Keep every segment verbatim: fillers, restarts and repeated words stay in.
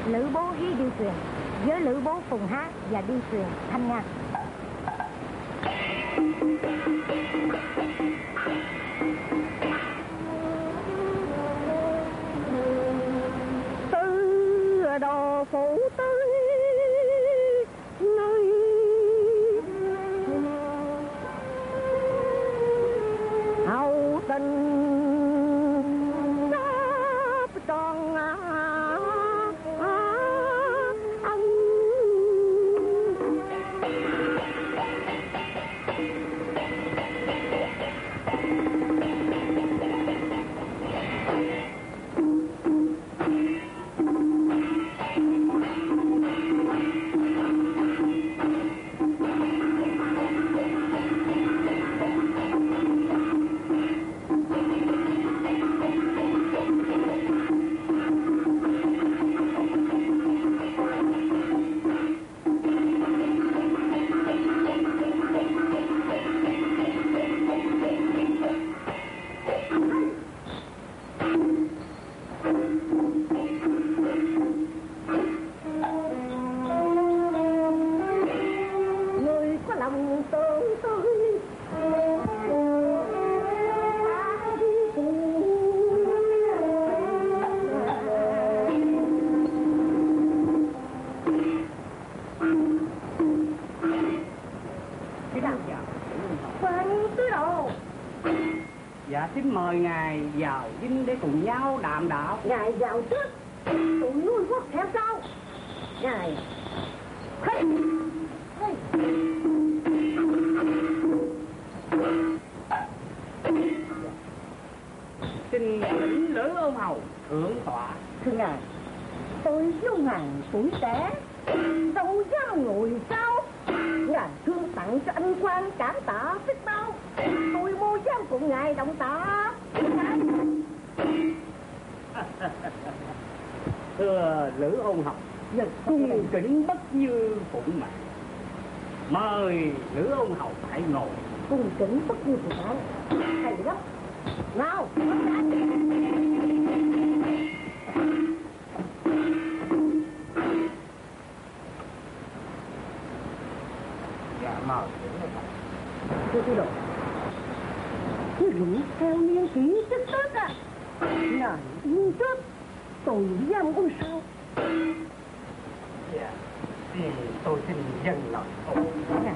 Lữ bố Hí đi thuyền với Lữ bố Phùng Hát và đi thuyền Thanh Nga. Từ đồ phụ tới nơi hậu tình sắp tròn ông. Dạ xin mời ngài vào dinh để cùng nhau đàm đạo. Ngài vào trước, tụi nuôi quốc theo sau. Ngài hey. Hey. Xin lĩnh Lữ Ôn Hầu thượng tọa. Thưa ngài, tôi dung hàng tuổi trẻ, đâu dám ngồi sau. Ngài thương tặng cho anh quan cảm tạ biết bao. Tôi vô dám cùng ngài động tạ. Thưa Lữ Ôn Hầu, cung kính bất như phụng mạng. Mời Lữ Ôn Hầu hãy ngồi. Cung kính bất như phụng mạng. Hay lắm. Nào, dạ mời. Thưa tư đồ, cứ nghĩ theo niên kỷ chức tước à. Ngài yên trước, tôi dám uống sao. Dạ, thì tôi xin dâng lời ôn. Dạ.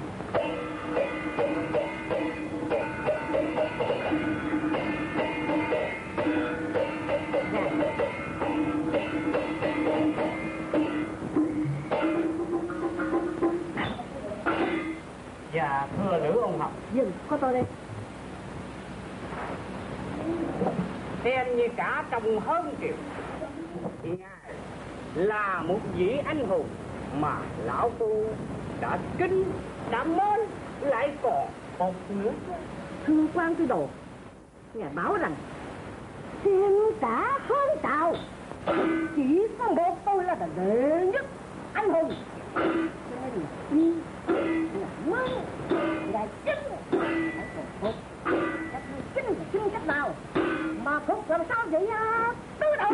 Dạ thưa Lữ Ôn Hầu. Dừng, có tôi đây. Xem như cả trong hơn triệu thì ngài là một vị anh hùng mà lão phu đã kính, đã mến, lại còn một nữa. Thưa quan tư đồ, ngài bảo rằng xem cả hơn tàu chỉ có một tôi là đệ nhất anh hùng. Cho nên đi là mới là chính phải còn phục. Các ngươi chính là chính cách nào mà phục làm sao vậy à tư đồ?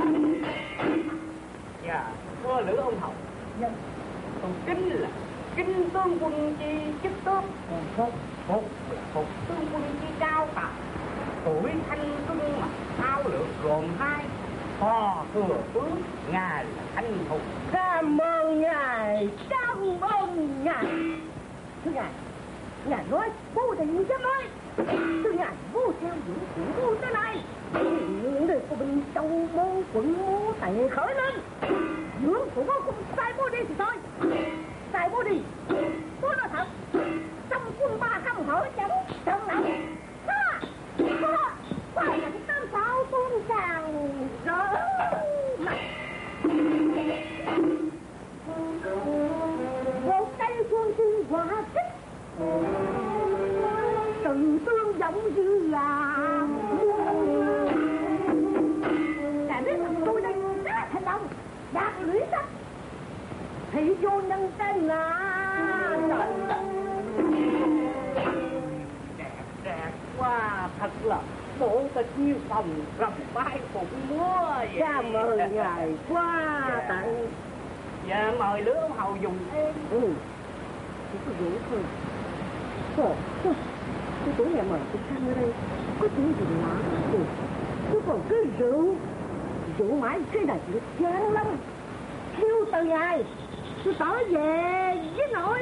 Dạ thưa Lữ Ôn Hầu, Dân tôi kính là kinh tướng quân chi chức tước, còn phục phục là phục tướng quân chi cao tài. Tuổi thanh xuân mà thao lược gồm hai, phò thừa tướng, ngài là anh hùng. cảm ơn ngài, cảm ơn ngài. Thưa ngài, ngài nói vô thì như thế nói. Thưa ngài, vô theo những chuyện vô tới nay, những người của Bình Châu môn quận mô tệ khởi lên. Dưỡng của bố cũng sai bố đi thì thôi, sai bố đi. Bố nói thật, trong quân ba không hỏi chẳng trận nào. Ha, ha, phải là cái tam sao tôn tràng rỡ mặt. Một cây phương sư quả trích, từ tương giống như là đã biết thằng tôi đây đã thành công đạt lũy sách thì vô nhân tên là Đẹp đẹp quá, thật là bộ tịch như phòng rồng bay phụng múa vậy. cảm ơn ngài quá tặng. Dạ, mời Lữ ông hầu dùng thêm. Ừ, chỉ có vậy thôi. Khổ, tôi tối ngày mời tôi sang ở đây, có chuyện gì lạ gì. Tôi còn cái rượu, rượu mãi cái này tôi chán lắm. Thiếu từ ngày, tôi trở về với nội.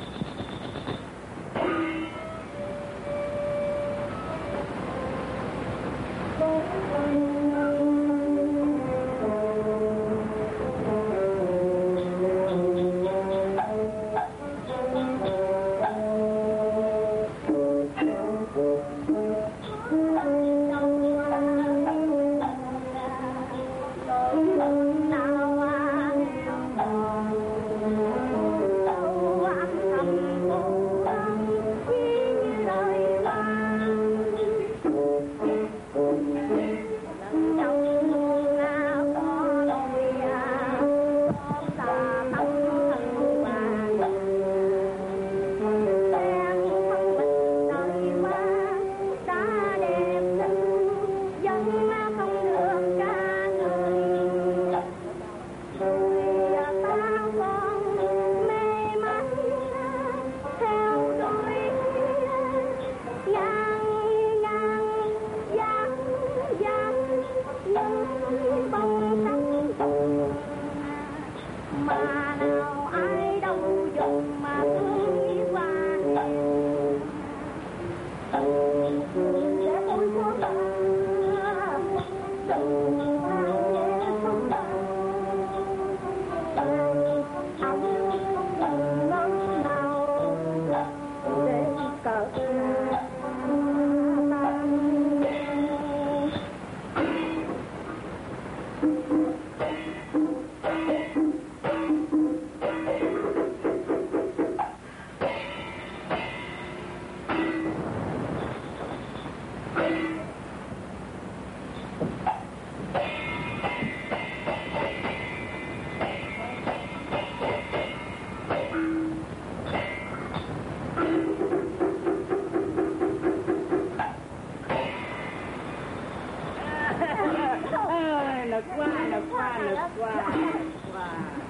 Nực quá, nực quá, nực quá, nực quá.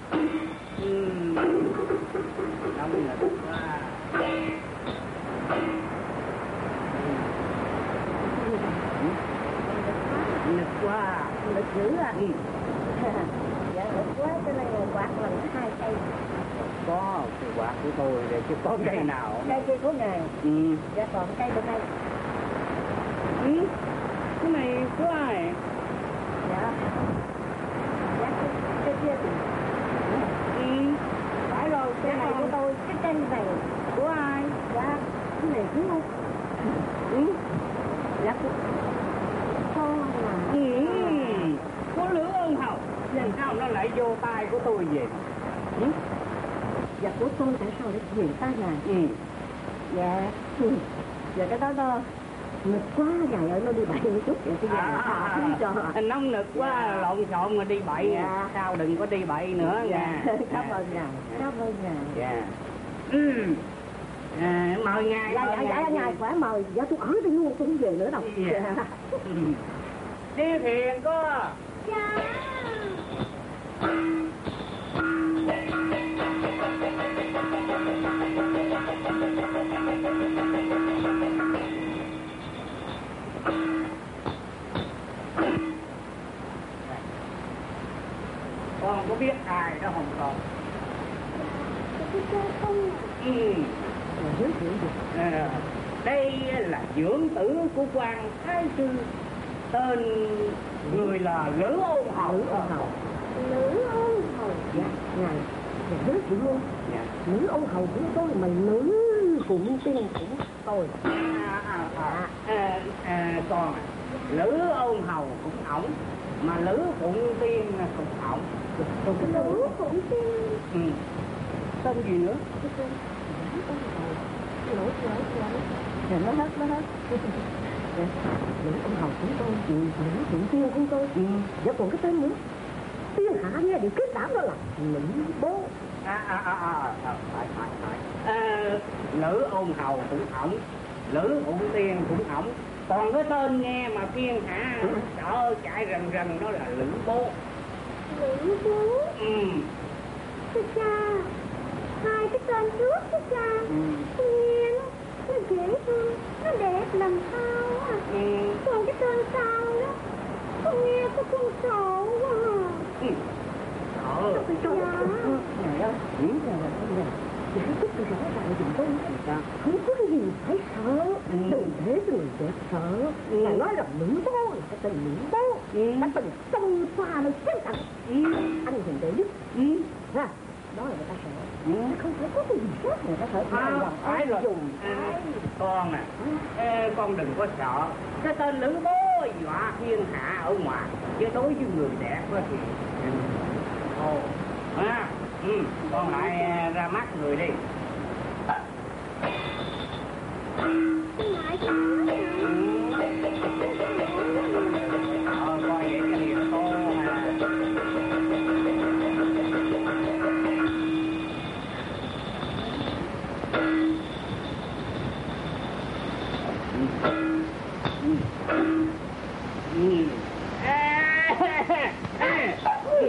Ừm, nóng nực quá. Nực quá, Nực dữ à? Ừ. Dạ, nực quá cho nên là quạt lần hai cây. Có cái quạt của tôi để chứ có cây nào. Cây kia của ngài. Ừ. Dạ, còn cây bên đây. Ừ. Cái này của ai? Dạ. Dạ, cái, cái kia thì... Ừ. Phải rồi, Cái cái này của tôi, cái cây này của ai? dạ, cái này đúng không? Ừ. Dạ, của con là... Ừ. Của Lữ ơn hầu. Làm sao nó lại vô tay của tôi vậy? Ừ. Dạ, của tôi tại sao lại chuyển tay ngài? Ừ. Dạ. Ừ. Dạ, cái đó đó... Nực quá, ngài ơi, nó đi bậy một chút vậy, cái À, nhà à, không cho. à, nóng nực quá, Dạ. lộn xộn mà đi bậy. Dạ. Sao đừng có đi bậy nữa nha. Dạ, cảm ơn ngài, cảm ơn ngài. Dạ. Ừ. À, mời ngài. Dạ, mời dạ, dạ, ngài khỏe mời. Dạ, tôi ở đây luôn, tôi không về nữa đâu. Dạ. Ừ. Đi thuyền có. Dạ. Con có biết ai đó không con? Ừ. Giới thiệu gì? À, đây là dưỡng tử của quan thái sư, tên người là Lữ Ôn Hầu. Lữ Ôn Hầu. Lữ Ôn Hầu. Dạ, ngài, ngài giới thiệu luôn. Dạ. Lữ Ôn Hầu của tôi mà nữ phụng tiên của tôi. À, à, à, à, à, con à, Lữ Ôn Hầu cũng ổng, mà Lữ Phụng Tiên cũng ổng. Còn cái Lữ Phụng Tiên. Ừ. Tên gì nữa? Cái tên Lữ Ôn Hầu. Lữ, lữ, lữ. Dạ, nó hết, nó hết. Dạ, Lữ Ôn Hầu của tôi, ừ, Lữ Phụng Tiên của tôi. Ừ. Dạ, còn cái tên nữa. Tiên hạ nghe điều kết đảm đó là Lữ Bố. À, à, à, à, à, phải, phải, phải. À, Lữ Ôn Hầu cũng ổng, Lữ Phụng Tiên cũng ổng. Còn cái tên nghe mà thiên hạ sợ chạy rần rần đó là Lữ Bố. Lữ Bố. Ừ. Cái Ngài ơi, Ừ? ngài là con ngài. Giải thích tôi rõ ràng giùm tôi. Sao? Không có cái gì phải sợ. Ừ. Đừng để cho người đẹp sợ. Ừ. Ngài nói là nữ bố là cái tên nữ bố. Ừ. Đã từng xông pha nơi chiến trận. Ừ. Anh hùng đệ nhất. Ừ. Ha, đó là người ta sợ. Ừ. Chứ không phải có cái gì khác người ta sợ. À, Ngài làm phải ơn rồi. dùng. À, con à, ê, con đừng có sợ. Cái tên nữ bố dọa thiên hạ ở ngoài, chứ đối với người đẹp á thì ồ, à, ừ, con lại à, ra mắt người đi. Ngại quá. Ờ, coi vậy cái điều con à. Ừ. À, à,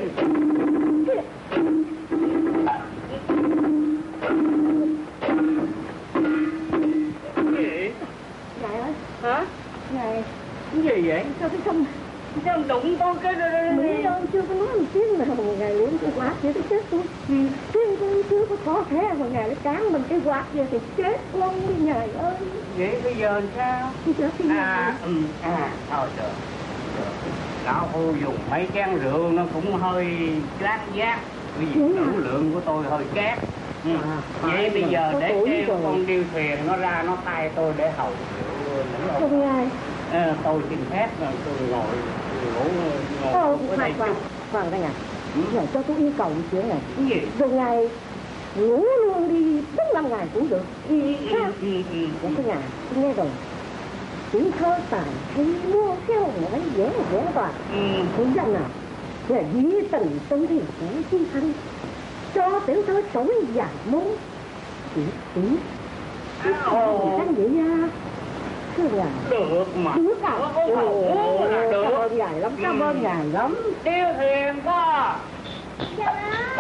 gì? Ngài ơi, Hả? ngài, Cái gì vậy? sao cái không Sao đụng con cái Mỹ ơn chưa có nói một tiếng nào mà ngài uống cái quạt vậy thì chết tôi. Chứ con chưa có khó khẽ mà ngài lại cán mình cái quạt vậy thì chết con đi ngài ơi. Vậy bây giờ làm sao? Bây giờ thì À, ừ, à, thôi được. Được. Lão Phu dùng mấy chén rượu nó cũng hơi lát giác. Bởi vì tử lượng của tôi hơi kém. Ừ. À, Vậy bây giờ có để tuổi kêu rồi. con điêu thuyền nó ra nó tay tôi để hầu rượu nữ ông. không ngài. Ờ, tôi xin phép rồi tôi ngồi ngủ ngồi Thôi, ở khoan đây khoan, chút. khoan đây ngài. Ừ. Ngài cho tôi yêu cầu một chuyện này. Cái gì? Rồi ngài ngủ luôn đi bốn năm ngày cũng được. Ừ, ừ, ừ, ừ. Của cái ngài, tôi nghe rồi. Tiếng thơ tài hay mua theo ngõ dễ dễ toàn. Ừ. Không rằng nào, là dĩ tình tôi đi của chi thanh. Cho tiểu thơ sống dài môn. Chỉ tí. Ồ. Anh vậy nha. Thưa ngài. Được mà. Được à? Ồ, ồ, là được. Cảm ơn ngài lắm, cảm ơn ngài lắm. Điêu thuyền có. Dạ.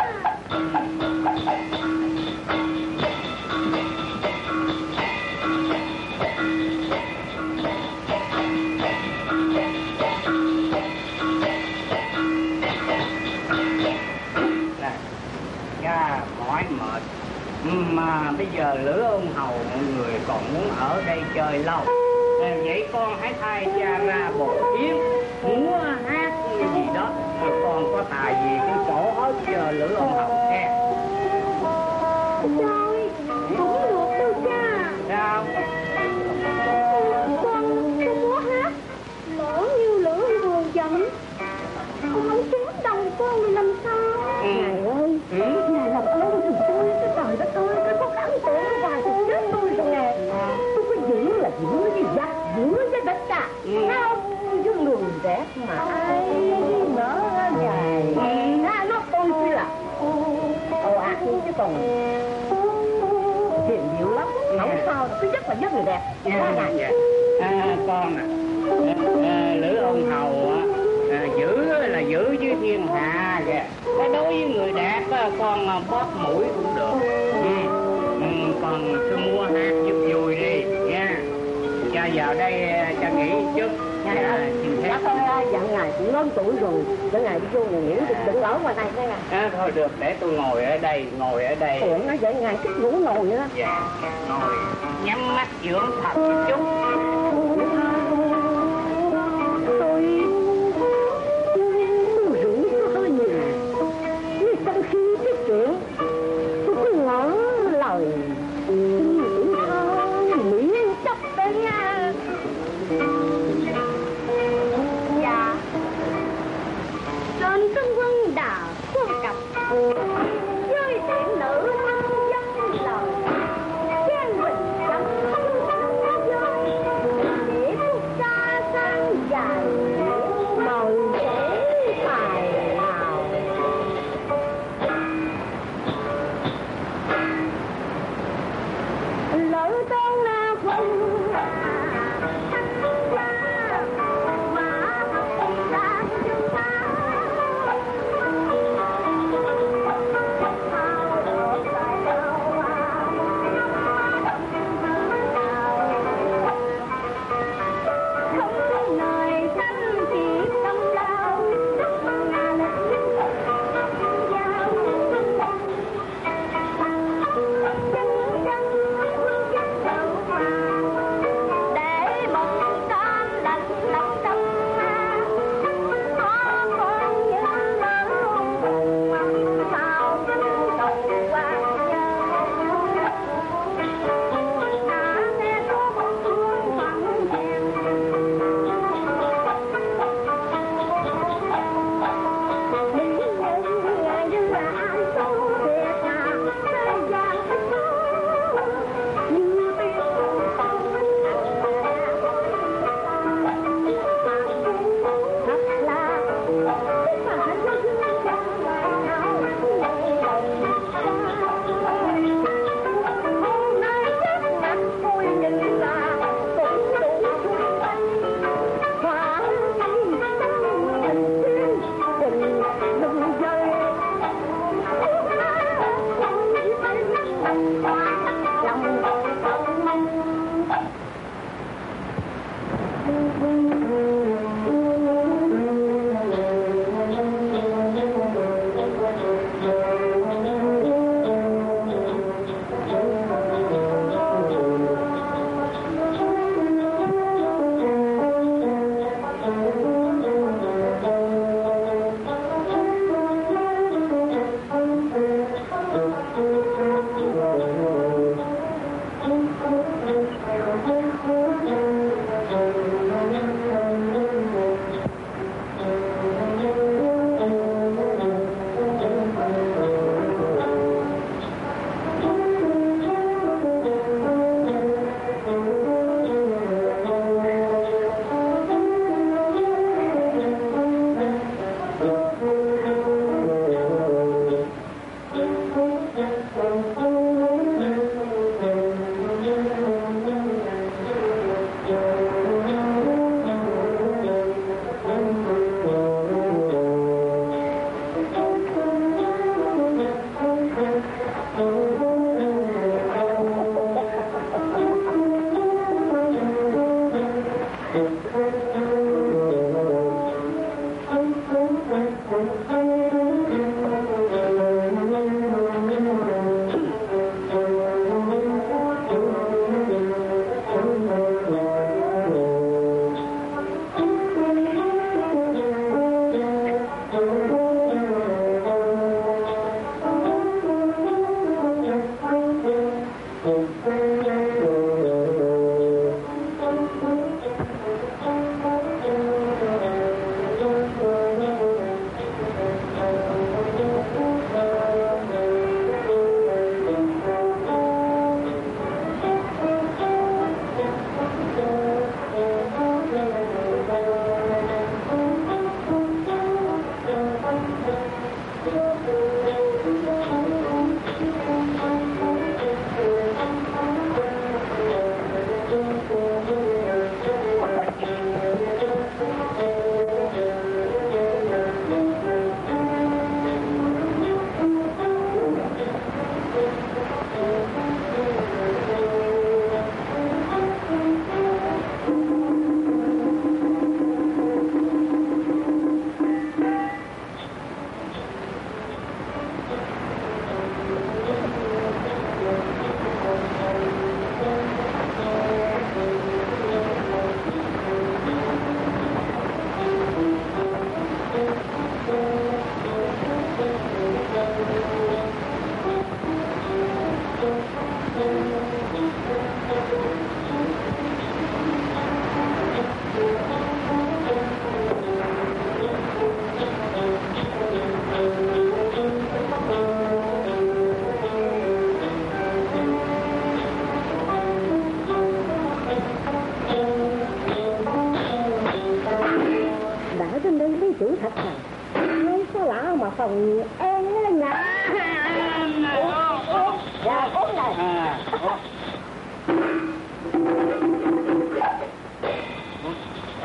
Này, cha mỏi mệt. Ừ, mà bây giờ Lữ Ôn Hầu mọi người còn muốn ở đây chơi lâu. À, vậy con hãy thay cha ra bồ yến, múa hát gì đó. Rồi con có tài gì cứ chỗ hết chờ Lữ Ôn Hầu nghe. Trời, cũng được đâu cha. Sao? Con, con múa hát. Lỡ như lửa vừa giận. Con không chém đầu con thì làm sao? Ừ. Ngài ơi, Ừ. ngài làm ơn giùm tôi, cái trời đất ơi, cái con ấn tượng của ngài thì chết tôi rồi ngài. Tôi có giữ là giữ với giặc, giữ với đất cả. Ừ. Không, với người đẹp mà ai nữa ngài. Ừ. À, nó tôi chỉ là ồ ạt đi chứ còn hiền diệu lắm. Không sao, thứ nhất là với người đẹp. À, Ngài. dạ. À, con à, à, à Lữ Ôn Hầu á, à, giữ là giữ với thiên hạ kìa. Cái đối với người đẹp á, con à, bóp mũi cũng được. Ừ. Ừ, con cứ mua hát giúp vui đi nha. Cha vào đây à, cha nghỉ chút. Ngài Dạ, ơi, xin phép. bác ơi, dặn ngài cũng lớn tuổi rồi, để ngài đi vô ngồi ngủ, đừng, đừng ở ngoài này nghe ngài. À, thôi được, để tôi ngồi ở đây, ngồi ở đây. Ủa, nói vậy ngài thích ngủ ngồi vậy đó. Dạ, ngồi nhắm mắt dưỡng thật một chút. Tôi tôi rủ có hơi nhiều, nhưng trong khi cái chuyện tôi cứ ngỡ lời xin tuổi thơ miễn chấp đấy nha. Dạ. Trên tân quân đà quân cập. Với điện nữ thanh dân lời. Khen bình chấm không không giới. Để quốc gia sang dài. Mời sẽ tài nào.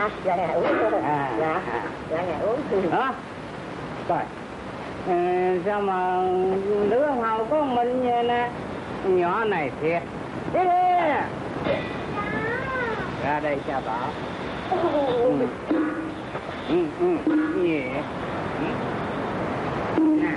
À, dạ ngài uống. À, dạ, à. dạ ngài uống. Hả? Rồi. À, sao mà đứa hầu có mình vậy nè? Nhỏ này thiệt. Đi đi. Ra đây cha bảo. Ừ. Ừ, ừ, gì vậy? Ừ. Nè.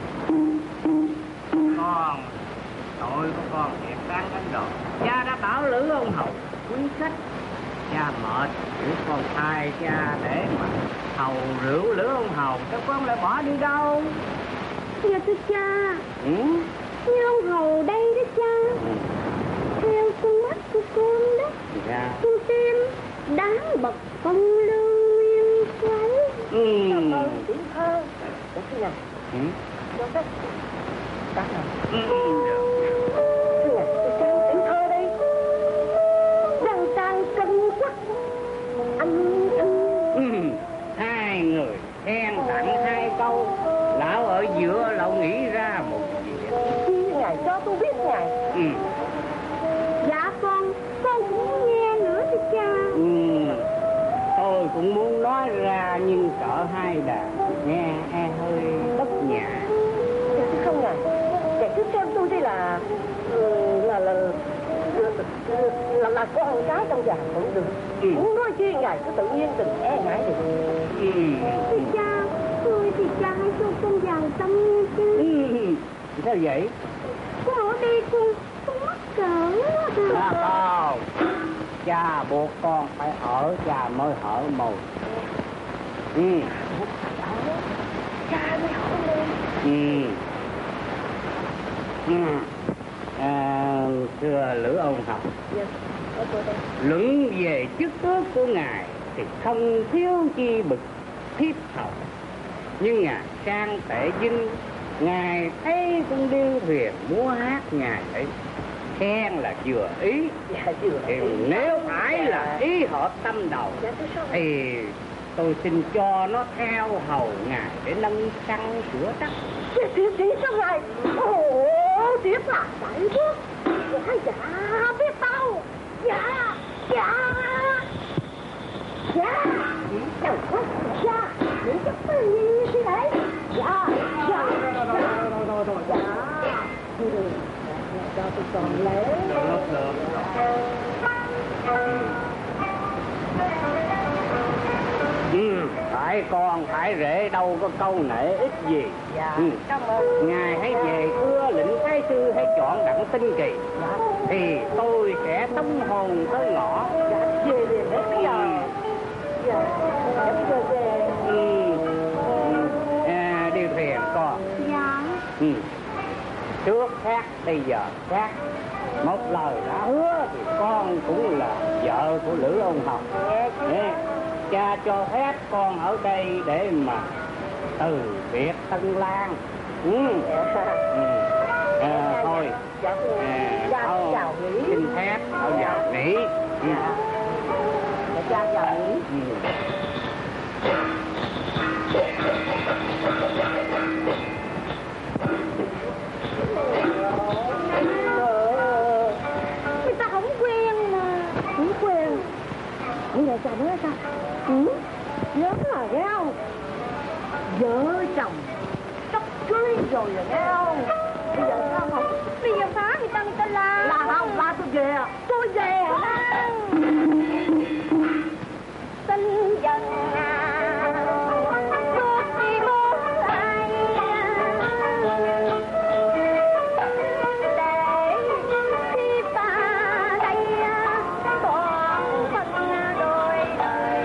Con, tội của con thiệt đáng đánh đòn. Cha đã bảo Lữ ông hầu quý khách. Cha mệt, để con thay cha để mà hầu rượu Lữ ông hầu. Các con lại bỏ đi đâu? Dạ thưa cha. Ừ? Như ông hầu đây đó cha. Ừ. Theo con mắt của con đó. Dạ. Con xem đáng bậc phong lưu nguyên xoáy. Ừ. Cảm ơn tiếng thơ. Dạ thưa ngài. Ừ. Dạ thưa. Các ngài. Ừ. Được. Thưa ngài, tôi trang tiếng thơ đây. Rằng trang cân quắc. Anh thân. Ừ. Hai người khen tặng hai câu. Lão ở giữa lão nghĩ ra một chuyện. Chi ngài cho tôi biết ngài. Ừ. Dạ con, con cũng muốn nghe nữa thưa cha. Ừ. Tôi cũng muốn nói ra nhưng sợ hai đàn nghe e hơi bất nhã. Dạ thưa không ngài. Ngài cứ xem tôi đây là là là là, là, là con gái trong già cũng được. Ừ. Muốn nói chi ngài cứ tự nhiên đừng e ngại được. Ừ. Thưa cha, thôi thì cha hãy cho con vào tâm nghe chứ. Ừ. Sao vậy? Con ở đây con, con mắc cỡ. À, không. Cha buộc con phải ở, cha mới hở mồi. Ừ. Cha mới hỏi lên. Ừ. Ừ. À, thưa Lữ ông học. Dạ, ở tôi đây. Luận về chức tước của ngài thì không thiếu chi bực thiếp hậu. Nhưng ngài sang tệ dinh, ngài thấy con điêu thuyền múa hát ngài ấy khen là vừa ý. Dạ chưa. Thì nếu phải là ý hợp tâm đầu Dạ tôi sao? thì tôi xin cho nó theo hầu ngài để nâng xăng sửa tắc. Dạ thiệt thiệt sao ngài? Ồ, thiệt là phải bước. Dạ dạ biết đâu. Dạ dạ dạ. Chẳng có dạ. Những cái gì như thế này. Dạ dạ dạ. Dạ. Cho tôi còn lễ. Được, được, được. Ừ, phải con, phải rể đâu có câu nể ít gì. Dạ, ừ. cảm ơn. Ngài hãy về thưa lĩnh thái sư hãy chọn đặng tinh kỳ. Dạ. Thì tôi sẽ tống hồn tới ngõ. Dạ, về liền hết bây giờ. Dạ, dạ bây giờ về. Ừ. Ừ. À, đi thuyền con. Dạ. Ừ. Trước khác bây giờ khác. Một lời đã hứa thì con cũng là vợ của Lữ ông Hồng. Nè, cha cho phép con ở đây để mà từ biệt Tân Lan. Ừ. Ừ. À, thôi. Dạ, À, dạ, thôi, chào nghỉ. xin phép ở vào nghỉ. Ừ. Dạ. Dạ, cha chào nghỉ. Ừ. Người ta không quen mà. Không quen. Bây giờ cha nói sao? Ừ? Nhớ là nghe không? Vợ chồng sắp cưới rồi là nghe không? Bây giờ sao không? Bây giờ phá người ta người ta la. La không? La tôi về à? Tôi về à? Tin dần suốt đi bốn ai để khi ta đây còn phân đôi đời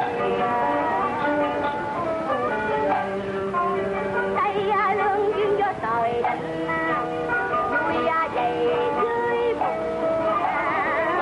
đây lương duyên do trời định vui dày dưới bụng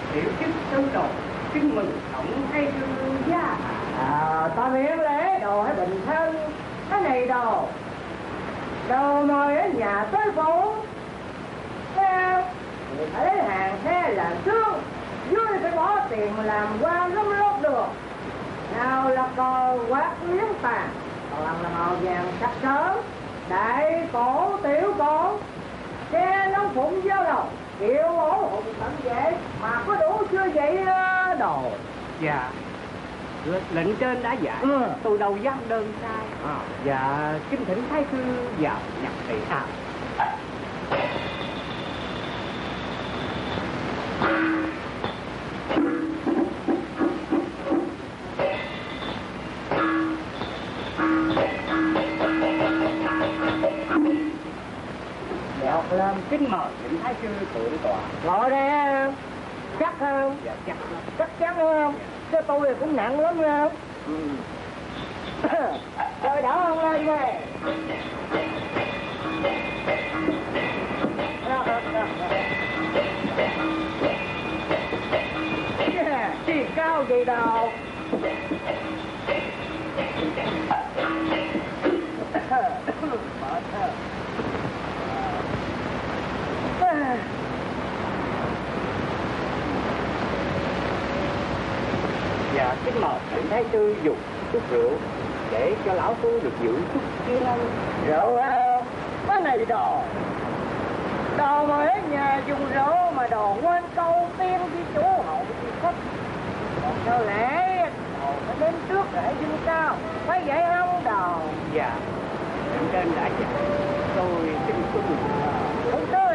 tiểu chức sư đồ xin mừng tổng thay sư gia. À, ta miễn lễ đồ hay bình thân. Cái này đồ đồ mời ở nhà tới phủ nghe thì phải lấy hàng xe làm trước, dưới phải bỏ tiền mà làm qua lắm lót được. Nào là cờ quạt liếng tàn, còn là màu vàng sắc sớm, đại cổ tiểu cổ, xe nóng phụng giao đầu, kiệu ổ hùng tận vệ, mà có đủ chưa vậy đồ? Dạ, lệnh trên đã dạy, ừ. tôi đâu dám đơn sai. À. Dạ, kính thỉnh thái sư vào nhập thị. À. Đọc lên. Kính mời lệnh thái sư thượng tọa. Ngồi đây em. Chắc không? Dạ chắc lắm. Chắc chắn không? Chứ tôi thì cũng nặng lắm không? Ừ. Rồi đỡ không lên đây. Yeah, chỉ cao gì đâu. Mở thơ. Dạ kính mời lệnh thái sư dùng chút rượu để cho lão phu được giữ chút kiên ăn. Rượu à? Cái này đồ đồ mà ở nhà dùng rượu mà đồ ngoan câu tiên với chủ hậu thì khách. Còn sao lẽ đồ phải đến trước để dưng cao, phải vậy không đồ? Dạ lệnh trên đã dạy, tôi kính tuân. Không tới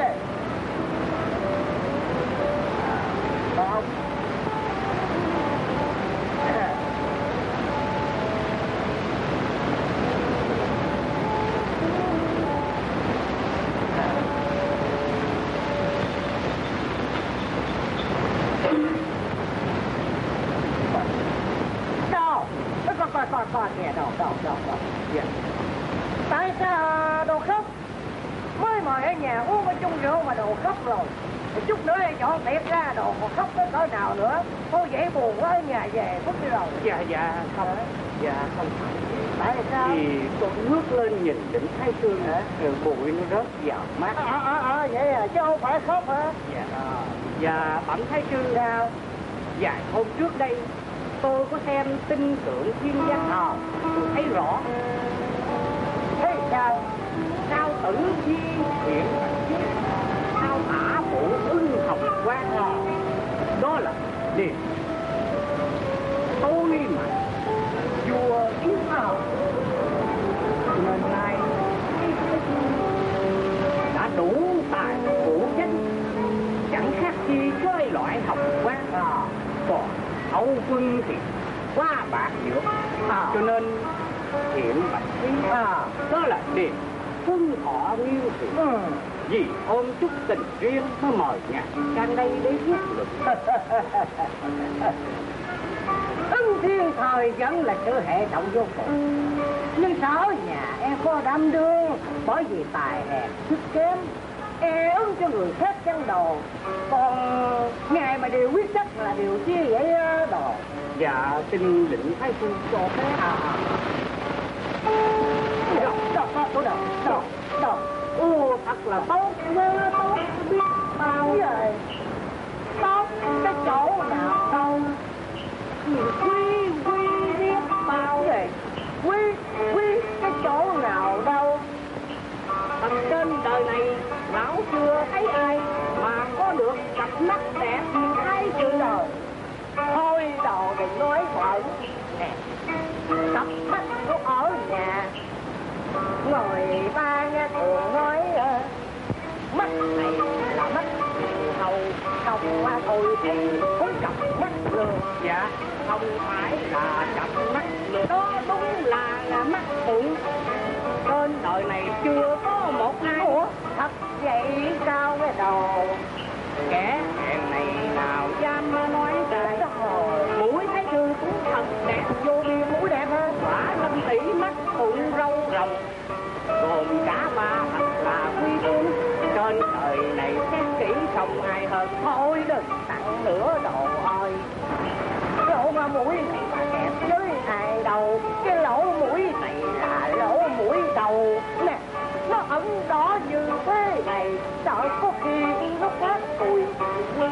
còn không. Coi coi kìa đồ đồ đồ đồ. Dạ. Tại sao đồ khóc? Mới mời ở nhà uống cái chung rượu mà đồ khóc rồi. Chút nữa chọn tiệc ra đồ còn khóc tới cỡ nào nữa. Thôi vậy buồn quá, ở nhà về phút đi rồi. Dạ dạ không. Dạ không phải. Tại sao? Vì tôi ngước lên nhìn đỉnh Thái Sương hả? Rồi bụi nó rớt vào mắt. Ờ ờ ờ vậy à, chứ không phải khóc hả? Dạ. Dạ bẩm Thái Sương sao? Vài hôm trước đây tôi có xem tinh tượng thiên văn hào, tôi thấy rõ. Thế sao? Sao tử chi hiện sao thả phụ ưng hồng quang hò. Đó là điều tôi mà vua Yến Hào nên nay đã đủ tài phụ danh, chẳng khác chi chơi loại hồng quang hò. Còn Âu Quân thì quá bạc dược, à, cho nên hiện bạch khí, à, đó là điều quân thọ nghiêu thị. Ừ. Vì ôm chút tình riêng mới mời ngài sang đây để viết luật. Ưng thiên thời vẫn là sự hệ trọng vô cùng. Nhưng sao ở nhà em có đam đương, bởi vì tài hèn sức kém e ứng cho người khác chăn đồ. Còn ngài mà điều quyết sách là điều chi vậy đồ? Dạ xin định Thái Sư cho phép. À đồ đồ đồ đồ đồ đồ ô thật là tốt quá, tốt biết bao rồi. Tốt cái chỗ nào đâu quý quý biết bao rồi. Quý quý cái chỗ nào đâu. Thật trên đời này lão chưa thấy ai mà có được cặp mắt đẹp hai chữ đời. Thôi đồ đừng nói bậy nè. Cặp mắt của ở nhà người ta nghe thường nói uh, mắt này là mắt hầu, không qua thôi thì cũng cặp mắt lừa. Dạ không phải là cặp mắt lừa, đó đúng là, là mắt phụng. Trên đời này chưa có một ai. Ủa thật vậy sao cái đồ? Kẻ hèn này nào dám nói trời. Mũi Thái Sư cũng thật đẹp, vô biên mũi đẹp ha. Quả lâm tỷ mắt phụng râu rồng, gồm cả ba thật là quý tướng. Trên đời này xét kỹ không ai hơn. Thôi đừng tặng nữa đồ. mũi này mà kẹp với hai đầu, cái lỗ mũi này là lỗ mũi đầu nè, nó ẩn đỏ như thế này, sợ có khi nó phát cùi quân.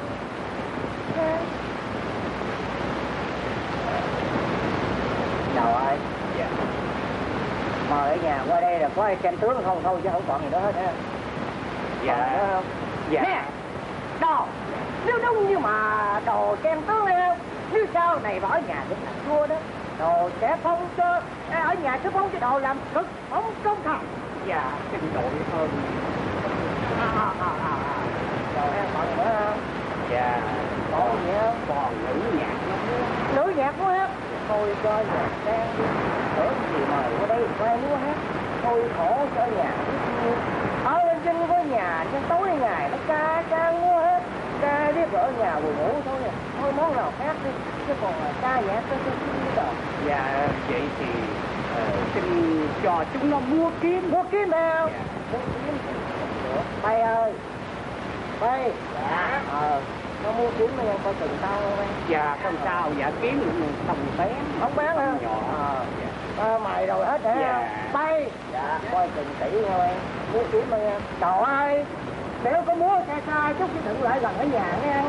Đầu ơi, dạ. mời ở nhà qua đây là có ai tranh tướng không thôi chứ không còn gì nữa hết á. Dạ. Nữa không? Dạ. Nè, đồ, nếu đúng như mà đồ chen tướng đâu, nếu sau này mà ở nhà được làm vua đó, đồ sẽ phong cho, ở nhà sẽ phong cho đồ làm cực phóng công thần. Dạ, xin lỗi hơn. À, à, à, à. Rồi em còn nữa không? Dạ. Còn gì không? Còn nữ nhạc nó múa. Nữ nhạc múa hát. Thôi cho nhạc đang đi. Tưởng gì mời qua đây quay múa hát. Thôi khổ cho nhà. Ở bên chân có nhà, nhưng tối ngày nó ca ca múa hết. Ca biết ở nhà buồn ngủ thôi nè. Thôi món nào khác đi. Chứ còn ca nhạc cho tôi không được. Dạ, vậy thì uh, xin cho chúng nó mua kiếm. Mua kiếm nào? Dạ. Mua kiếm. Bay ơi. Bay. Dạ. Ờ. Nó mua kiếm mà em coi chừng tao không em? Dạ, không sao, dạ kiếm không bán. Không bán hả? Nhỏ. Ờ. À, mày rồi hết hả? Dạ. Bay. Dạ. Coi chừng kỹ nha em. Mua kiếm mà em. Trời ơi. Nếu có múa xa xa chút chứ đừng lại gần ở nhà nha.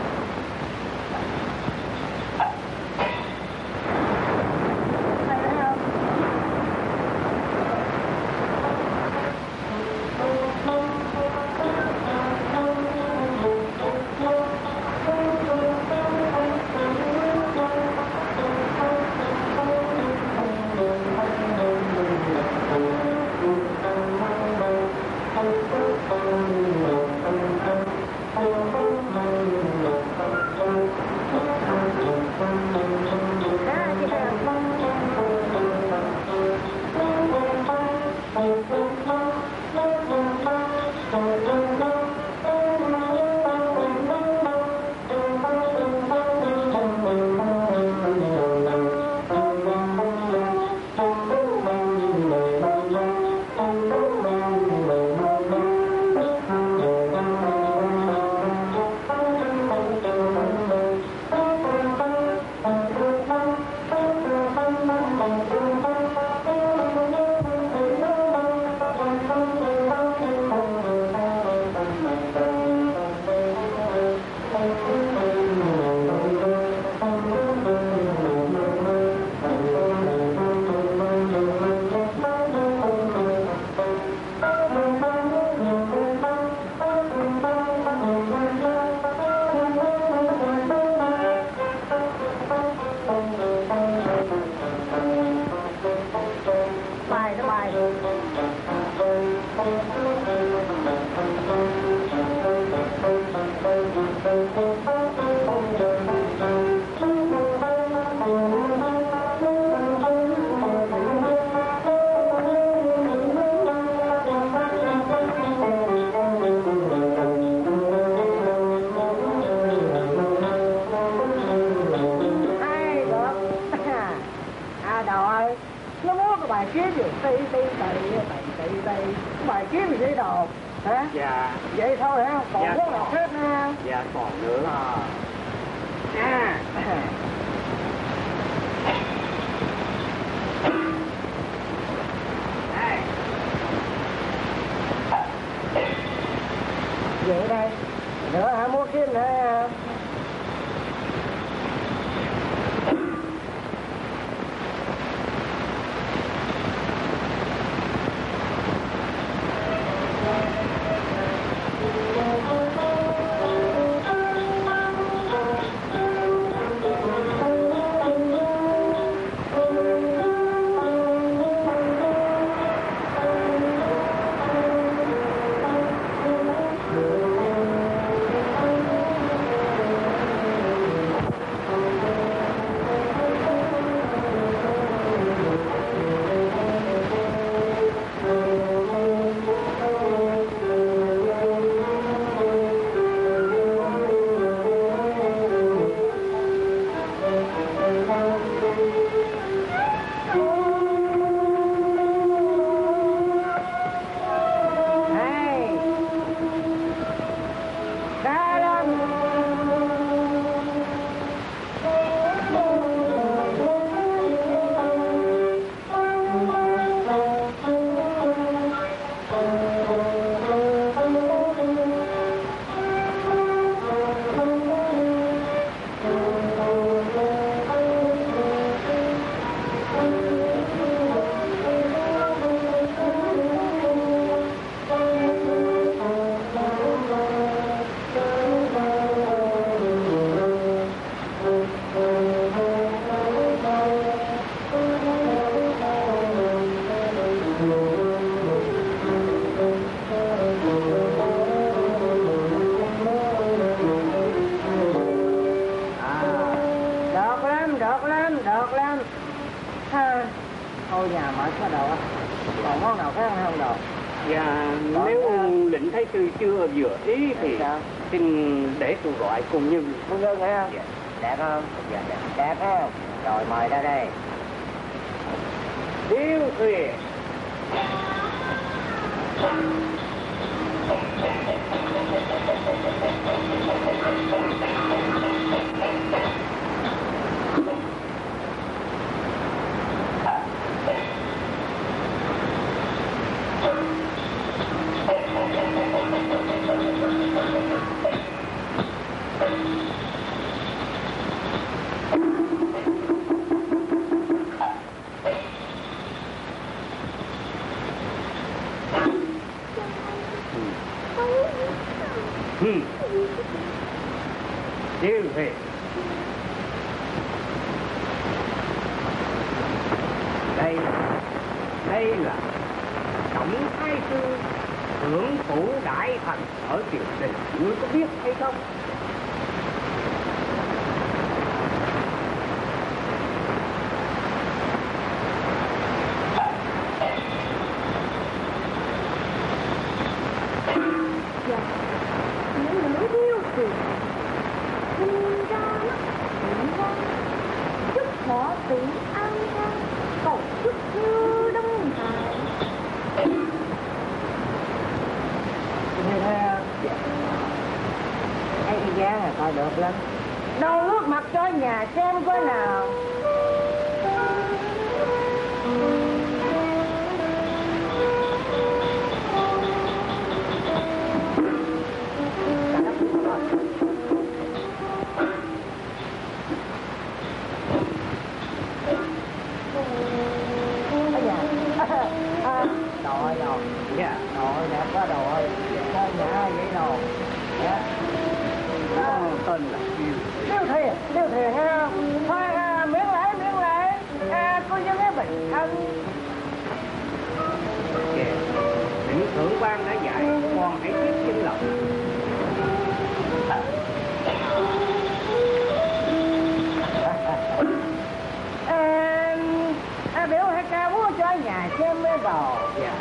Bài kiếm gì vậy đồ? Hả? Dạ. Vậy thôi hả? Còn Dạ, muốn nào còn. khác nữa? Dạ còn nữa. À. À. Vậy đây. Nữa hả? Mua kiếm nữa hả? thôi nhà mãi có đồ. Còn món nào khác không đồ? Dạ, nếu lệnh thái sư chưa vừa ý thì xin để tôi gọi cùng nhân. Cô Nhân thấy không? Dạ. Đẹp không? Dạ, đẹp. Đẹp không? Rồi mời ra đây. Điêu thuyền. Ừ. Điêu thuyền. Đây, đây là tổng thái sư thượng phủ đại thần ở triều đình, ngươi có biết hay không? Được lắm. Đâu nước mặt cho nhà xem coi nào. Đội rồi. Dạ. Đội đẹp quá đội. Sao nhà vậy rồi. Dạ. Tên là Điêu Điêu Thuyền, Điêu Thuyền ha. Thôi à, miễn lễ, miễn lễ. À, cô dân ấy bình thân. Kìa, những thượng quan đã dạy, con hãy tiếp chân lòng. À, à, biểu hai ca múa cho nhà xem mấy đồ. Dạ.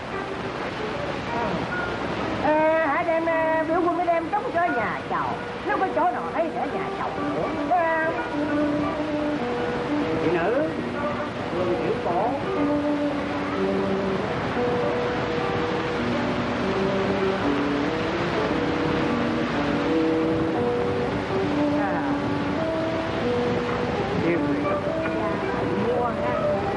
À, hãy đem uh, biểu quân mới đem trống cho nhà chầu. Nếu có chỗ nào thấy để nhà chầu nữa. À, Chị nữ, Vương Tiểu Cổ. à. Điêu thuyền. Mua nha.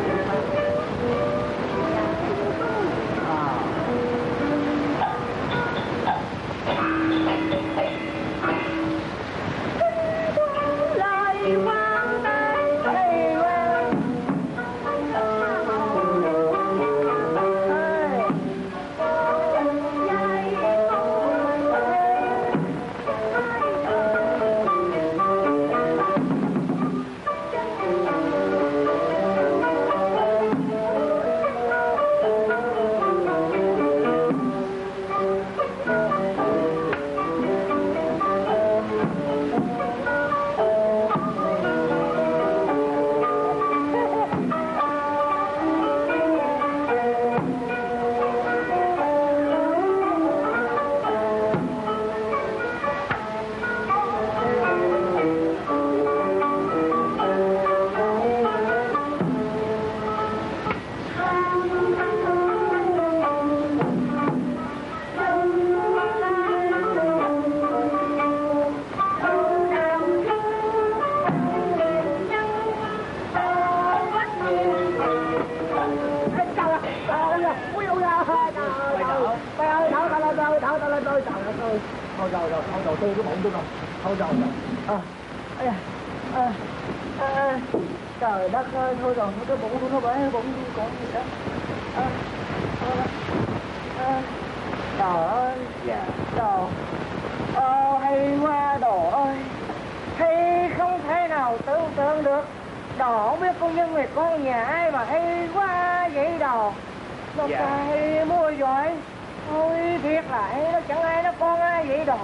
Thôi rồi rồi, thôi đầu tư cái bụng tôi rồi. Thôi rồi rồi. À, à, à, à, trời đất ơi, thôi rồi, cái bụng tôi nó bể, bụng tôi còn gì đó. À, à, à, trời ơi, Dạ. đồ. Ờ, hay quá đồ ơi. Hay không thể nào tưởng tượng được. Đồ không biết con nhân người con nhà ai mà hay quá vậy đồ. Nó Dạ. cay mua giỏi. Ôi thiệt là hay, nó chẳng ai nó con ai vậy đồ.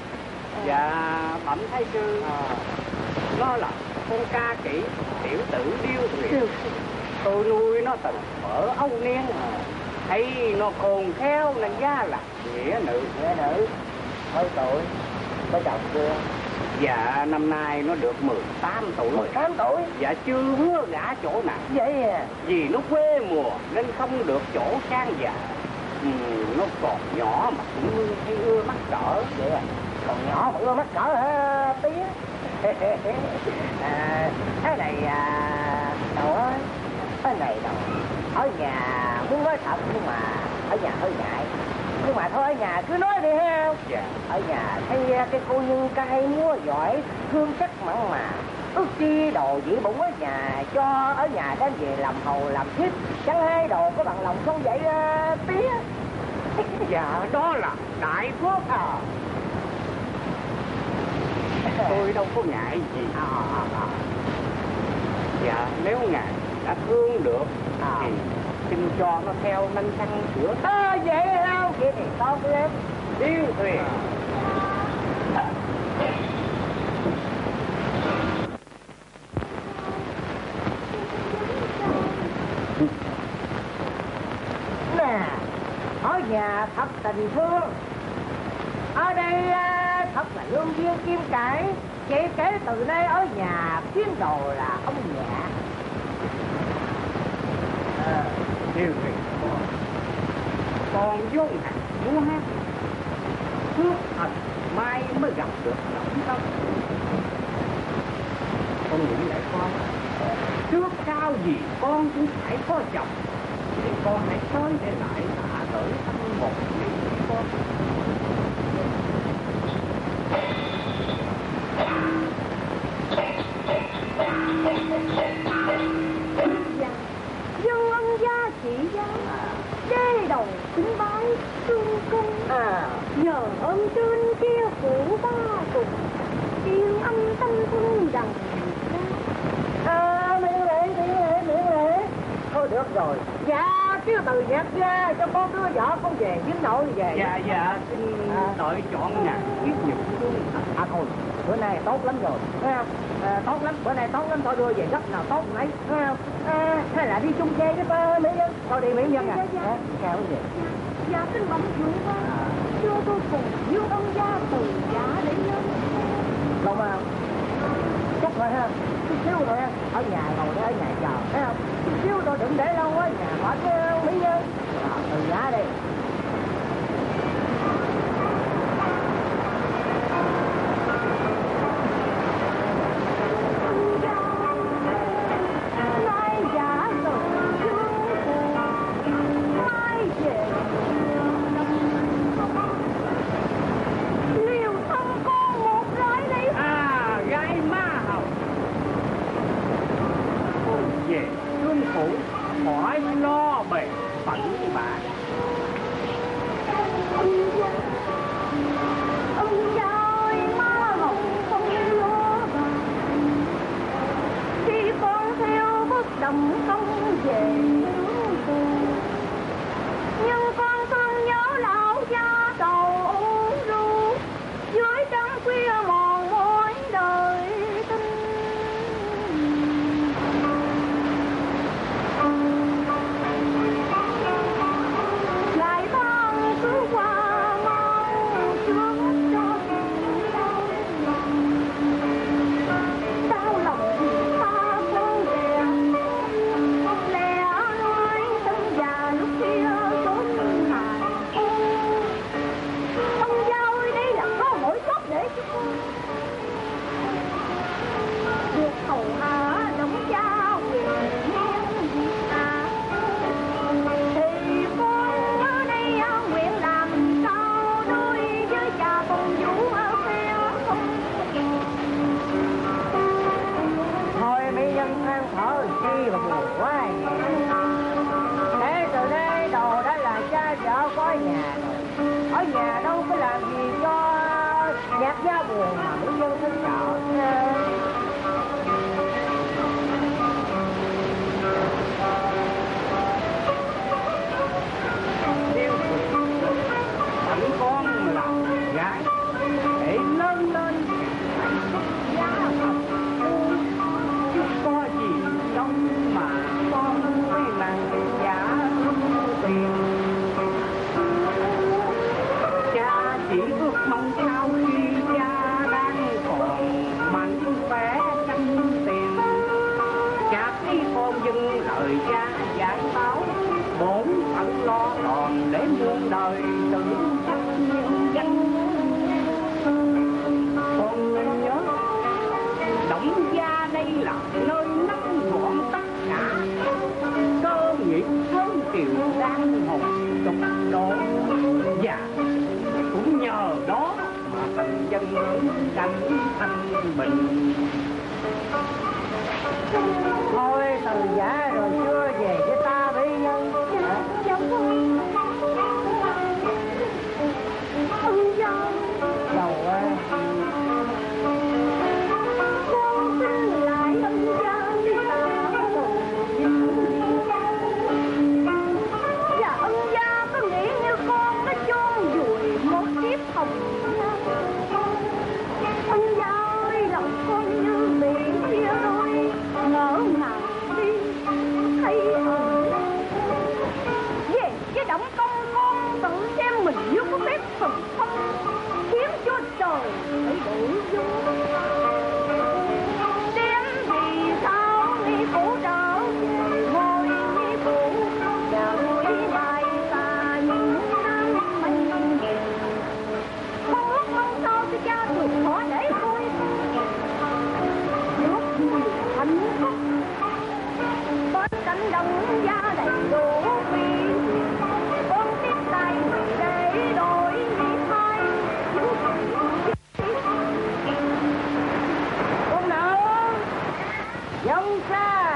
Dạ, bẩm thái sư. À. Nó là con ca kỹ tiểu tử Điêu Thuyền. Điêu. tôi nuôi nó từ ở âu niên à. Thấy nó khôn khéo nên giá là nghĩa nữ. Nghĩa nữ mấy tuổi có chồng chưa? Dạ năm nay nó được mười tám tuổi. Mười tám tuổi? Dạ chưa hứa gả chỗ nào. Vậy à? Vì nó quê mùa nên không được chỗ sang dạ. Ừ, nó còn nhỏ mà cũng hay ưa mắc cỡ. Vậy à? Còn nhỏ mà ưa mắc cỡ hả Tía? À, cái này à, đâu ơi, cái này đâu. Ở nhà muốn nói thật nhưng mà ở nhà hơi ngại. Nhưng mà thôi ở nhà cứ nói đi ha. Dạ. Ở nhà thấy cái cô Nhân cay múa giỏi, thương sắc mặn mà. Ước chi đồ dĩ bụng ở nhà cho ở nhà đem về làm hầu làm thiếp. Chẳng hai đồ có bằng lòng không vậy à, Tía? Dạ đó là đại phước à. Tôi đâu có ngại gì. À, à, à. Dạ nếu ngài đã thương được à. thì xin cho nó theo nanh xăng sữa. À, vậy không? Vậy thì tốt lắm. Điêu thuyền. À. Nè, ở nhà thật tình thương. Ở đây thật là lương duyên kim cải. Chị kể từ nay ở nhà kiếm đồ là ông nhẹ. À, điêu thuyền. Còn vô hạt múa hát. Phước thần mai mới gặp được lòng tâm. Con nghĩ lại con. Trước sau gì con cũng phải có chồng. Thì con hãy tới để lại tạ gửi anh một người con. Dạ, dân ân gia trị gia, đê đầu kính bái tương cung. À, Nhờ ơn trên kia phủ ba tuần, yên âm tâm thương đằng à miễn lễ, miễn lễ, miễn lễ. Thôi được rồi. Dạ, chứ từ nhạc ra cho con đưa vợ con về với nội về. Dạ dạ xin à. đợi chọn ngày viết nhật luôn. À thôi, bữa nay tốt lắm rồi, thấy không? À, tốt lắm, bữa nay tốt lắm, thôi đưa về gấp nào tốt mấy, thấy không? À, hay là đi chung xe với ba Mỹ Nhân, thôi đi Mỹ Nhân à? Dạ, dạ. À, sao vậy? Dạ xin bẩm chủ ba, chưa tôi cùng dương ân gia từ giá để nhân. Lòng à, chút thôi ha, chút xíu thôi ha, ở nhà ngồi để ở nhà chờ, thấy không? Chút xíu tôi đừng để lâu ở nhà mệt với Mỹ Nhân. À, từ giá đi. Mai giả rồi thương phù, mai về liều thăm con một gái đi. À gái ma hồng. Con về thương phủ khỏi lo bề phận bà. là nơi nắm gọn tất cả cơ nghiệp hơn triều đang hồng tục độ, và cũng nhờ đó mà thành dân cảnh thanh bình. Thôi từ giả rồi chưa về với ta đi nhân. Dạ vâng. Ân dân. Đầu á. Con xin lại ân dân đi ta dạ ân gia có nghĩ như con nó chôn vùi một kiếp hồng nhan. Ân gia ơi lòng con như bị chia đôi ngỡ ngàng đi thấy ơn về với động công con tự xem mình như có phép thần thông khiến cho trời phải đổ vô. Đến vì sao mi phụ trở về ngôi mi phụ và núi bài ta những năm mình con ước mong sao cho cha được khó để tôi nước vui hạnh phúc bên cạnh đồng gia đầy đủ vì con tiếp tay để đổi thay Con nữ dông xa.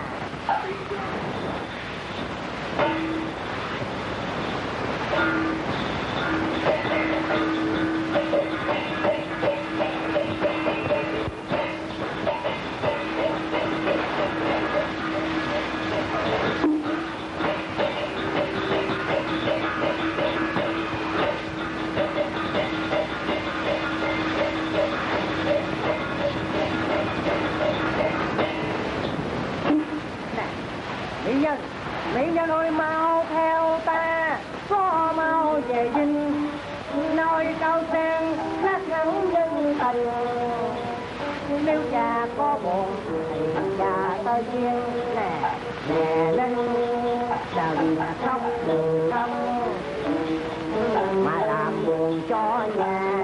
Mỹ nhân, Mỹ nhân ơi mau theo ta, có mau về dinh, nơi cao sen nát ngắn nhân tình. Nếu cha có buồn thì cha tới duyên nè, nè lên đừng khóc đừng không, mà làm buồn cho nhà.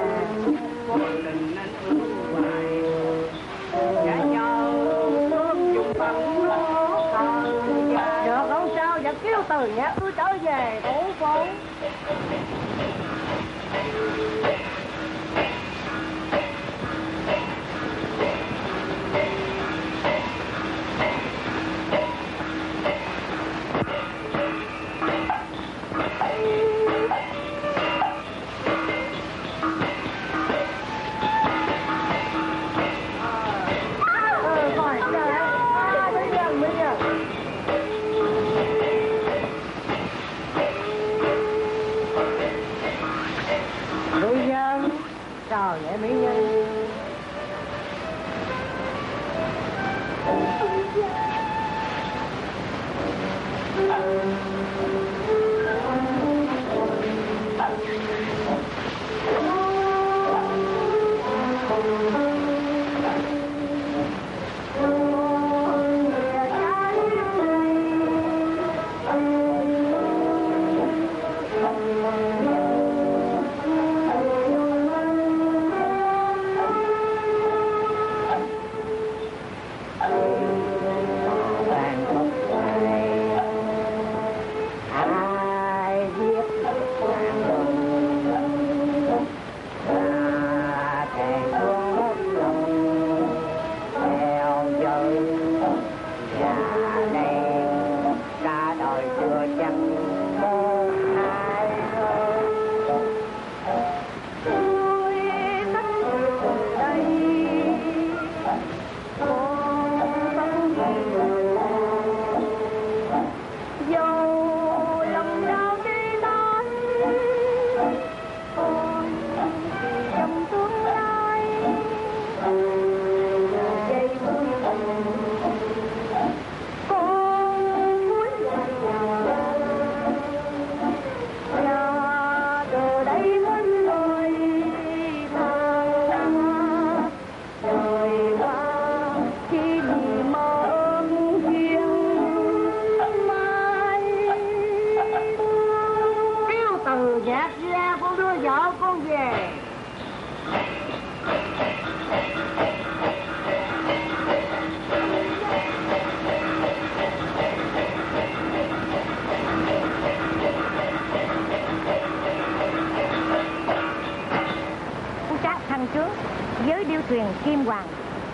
Được không sao, vẫn kêu từ nhé, cứ trở về thủ phủ.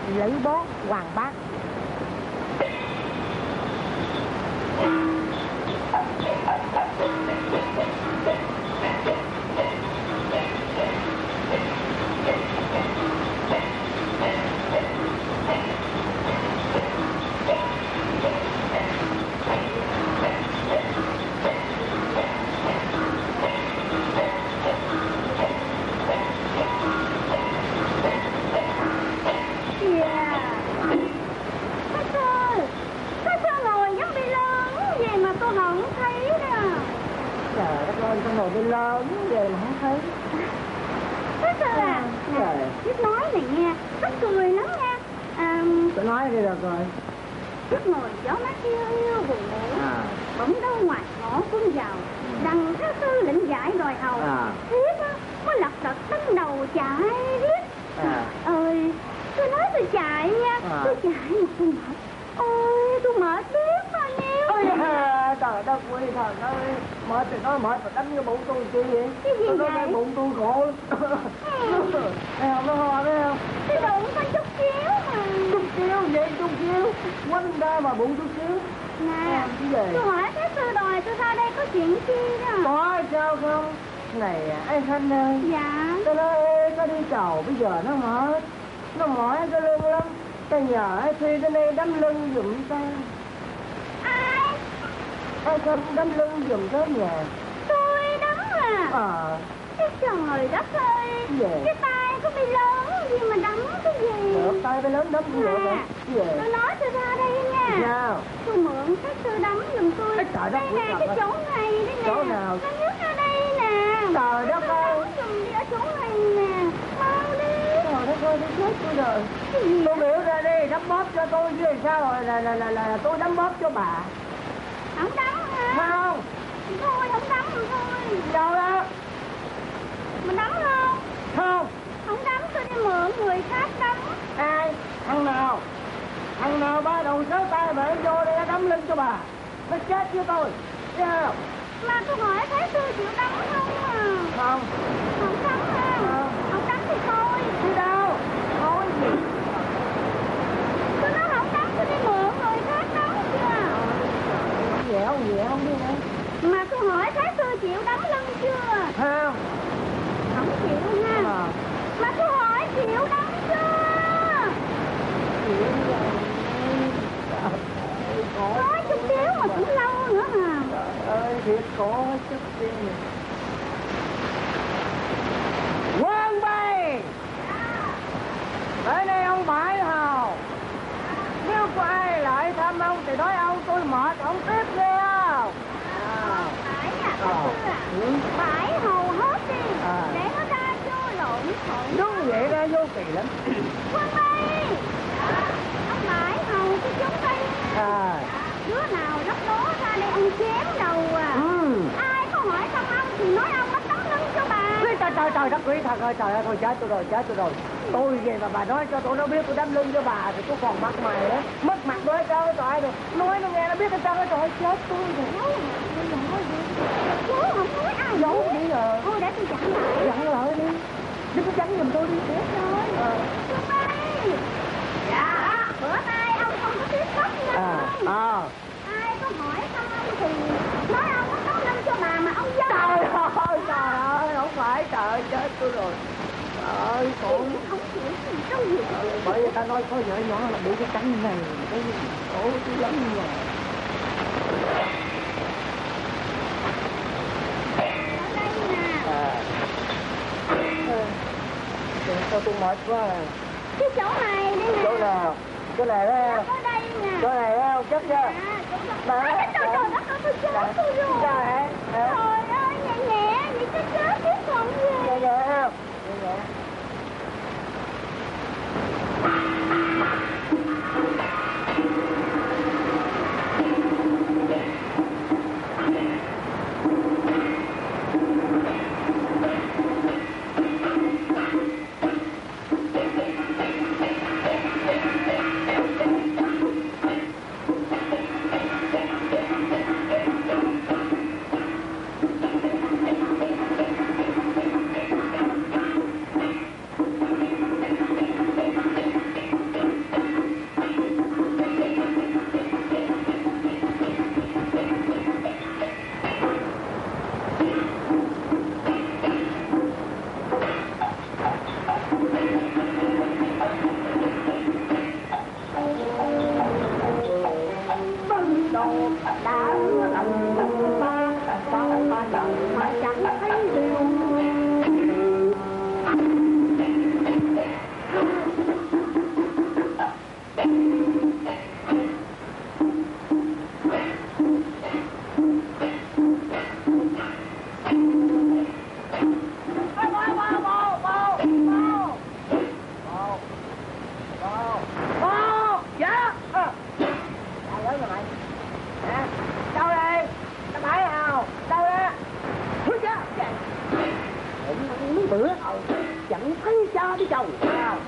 Lữ Bố Hoàng Bác. Con ngồi bên lớn về mà không thấy. Thế sao à? Nè, Tuyết nói này nghe, rất cười lắm nha. À, tôi nói đi được rồi. Tuyết ngồi gió mát yêu yêu buồn ngủ. À. Bỗng đâu ngoài ngõ quân vào, đằng thái sư lĩnh giải đòi hầu. À. Thiếp á, mới lật đật đánh đầu chạy riết. À. Ơi, tôi nói tôi chạy nha, à. Tôi chạy mà tôi mệt. Ôi, tôi mệt biết bao nhiêu. Ôi à, trời đất ơi, trời ơi. Mệt thì nói mệt mà đánh vô bụng tôi chi vậy? Cái gì tôi vậy? Nói bụng tôi khổ. Thấy không, nó ho thấy không? Cái bụng có chút xíu mà. Chút xíu vậy, chút xíu. Quanh ra mà bụng chút xíu. Nè, tôi hỏi cái sư đòi tôi ra đây có chuyện chi đó. Có sao không? Này, anh Thanh ơi. Dạ. Tôi nói có đi chầu bây giờ nó mệt. Nó mỏi cái lưng lắm. Tôi nhờ ai Phi đến đây đấm lưng giùm ta. Ai? Ai không đấm lưng giùm tới nhà. Tôi đấm à? Ờ. Cái trời đất ơi. Gì? Cái tay có bị lớn gì mà đấm cái gì? Được, tay bị lớn đấm cái gì vậy? Gì? Tôi nói tôi ra đây nha. Sao? Tôi mượn cái sư đấm giùm tôi. Cái trời đất đây nè, cái chỗ này đấy nè. Chỗ nào? Nó nhức ở đây nè. Trời đất ơi. Tôi giùm đi ở chỗ này nè. Mau đi. Trời đất ơi, tôi chết tôi rồi. Tôi biểu ra đi, đấm bóp cho tôi chứ sao rồi là là là là tôi đấm bóp cho bà. Không đấm hả? Không. Thôi, không đấm rồi thôi. Đâu đó. Mình đấm không? Không. Không đấm tôi đi mượn người khác đấm. Ai? Thằng nào? Thằng nào ba đầu sáu tay bể vô đây đấm lưng cho bà. Nó chết với tôi. Thấy không? Mà tôi hỏi thấy sư chịu đấm không à? Không. Không đấm à? Không. Không đấm thì thôi. Đi đâu? Nói gì? Tôi nói không đấm tôi đi mượn người khác đấm chưa? Dẻo dẻo không đi nữa. Mà tôi hỏi thấy sư chịu đấm lưng chưa? Không. Không chịu ha. À. Mà tôi hỏi chịu đấm chưa? Chịu rồi. Nói chút xíu mà cũng lâu nữa hả? Trời ơi, thiệt khổ chút xíu. Quang Bay! Tới đây ông Bãi Hào. Nếu có ai lại thăm ông thì nói ông tôi mệt, ông tiếp nghe không? À. Bãi à, à. à. Ừ. Bãi hầu hết đi. À. Để nó ra vô lộn xộn. Đúng vậy ra vô kỳ lắm. Quang Bay! Ông Bãi hầu cái giống đây. À. Đứa nào rất đó ra đây ông chém đầu à. Ừ. Ai có hỏi thăm ông thì nói ông bắt tấm lưng cho bà. Trời trời trời đất quý thật ơi, trời ơi, thôi chết tôi rồi, chết tôi rồi. Tôi về mà bà nói cho tụi nó biết tôi đâm lưng cho bà thì tôi còn mặt mày á. Mất mặt đối trời trời rồi. Nói nó nghe nó biết cái sao trời ơi, chết tôi rồi. Chú không nói ai giấu đi rồi. Thôi để tôi chặn lại. Chặn lại đi. Đừng có chặn giùm tôi đi. Biết rồi. Ờ. Dạ. Bữa nay ông không có tiếp xúc nha. À. À. Ai có hỏi thăm ông thì nói ông có tấm lưng cho bà mà ông dâu. Trời ơi, trời ơi, không phải, trời ơi, chết tôi rồi. Trời ơi, khổ. Không chịu gì đâu gì. Bởi vì ta nói có vợ nhỏ là bị cái cánh này, cái khổ tôi lắm rồi. Ở đây nè. À. Sao tôi mệt quá à. Cái chỗ này đây nè. Chỗ nào? Chỗ này đó. Ở đây nè. Chỗ này đó không? Chắc chưa? À, trời ơi, trời ơi, tôi chết tôi rồi. Sao hả? Trời ơi, nhẹ nhẹ, vậy chứ chết biết còn gì. Nhẹ nhẹ không? Nhẹ nhẹ.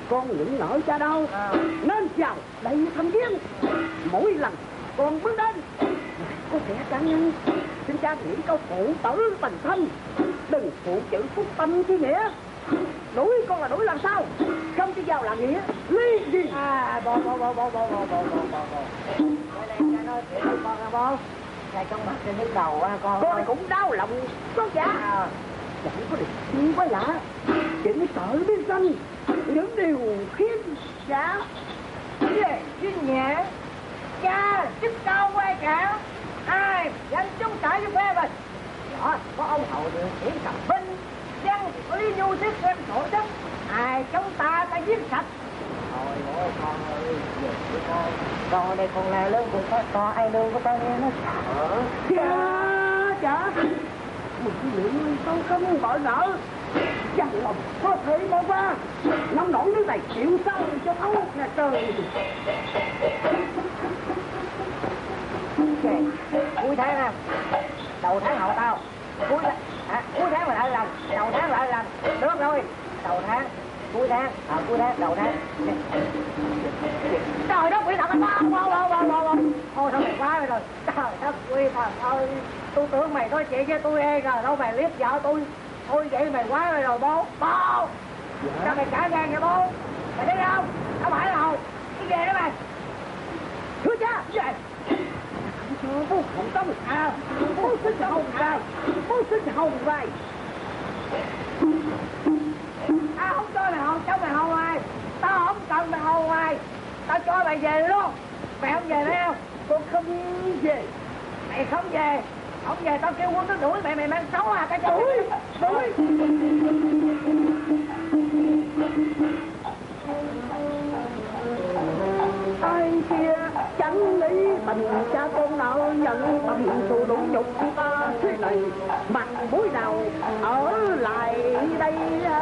con những nợ cha đâu à. Nên chào đầy thăm viếng. Mỗi lần con bước đến có kẻ can ngăn, xin cha nghĩ câu phụ tử tình thân, đừng phụ chữ phúc tâm chi nghĩa. Đuổi con là đuổi làm sao, không chỉ vào là nghĩa ly gì. À bố bố bố bố bố bố bố bố bố bố đây này cha nói chuyện với con hả bố? Này con mặt trên nhức đầu á con. Con cũng đau lòng con dạ à. Chẳng có được chi quá lạ, chuyện sợ biết danh những điều khiến dạ về chuyên nhẹ cha chức cao quay cả ai dám chống trả với phe mình. Đó có ông hậu điều khiển cầm binh, dân thì có lý nhu thiết xem sổ đất, ai chống ta ta giết sạch. Thôi ôi con ơi, về với con, con ở đây con là lớn của con, con ai lương của con nghe nó sợ. Cha cha một cái lượng con không gọi nợ, chẳng lòng có thể bỏ qua. Nông nổi nước này chịu sao cho thấu nè trời. Okay. Cuối tháng nè, đầu tháng hậu tao, cuối tháng, à, cuối tháng là lại lần, đầu tháng lại lần, được rồi, đầu tháng, cuối tháng, à, cuối tháng, đầu tháng. Trời đất quỷ thật anh ba, bao bao bao bao bao, thôi sao mày quá rồi, trời đất quỷ thật ơi, tôi tưởng mày nói chuyện với tôi e rồi, đâu mày liếc vợ tôi, thôi vậy mày quá rồi rồi bố, bố, dạ. Sao mày cả gan vậy bố, mày thấy không, không phải là hầu, cái ghê đó mày, thưa cha, về. Bố không tâm à, bố xin hồng vai, bố xin hồng vai. Tao không cho mày hôn, cho mày hôn ai, tao không cần mày hôn ai, tao cho mày về luôn, mày không về phải không? Con không về. Mày không về, không về tao kêu quân nó đuổi mày, mày mang xấu à, cái đuổi, đuổi. Ai kia chẳng lý tình cha con nợ nhận bằng thù đủ nhục ta thế này, mặt mũi nào ở lại đây.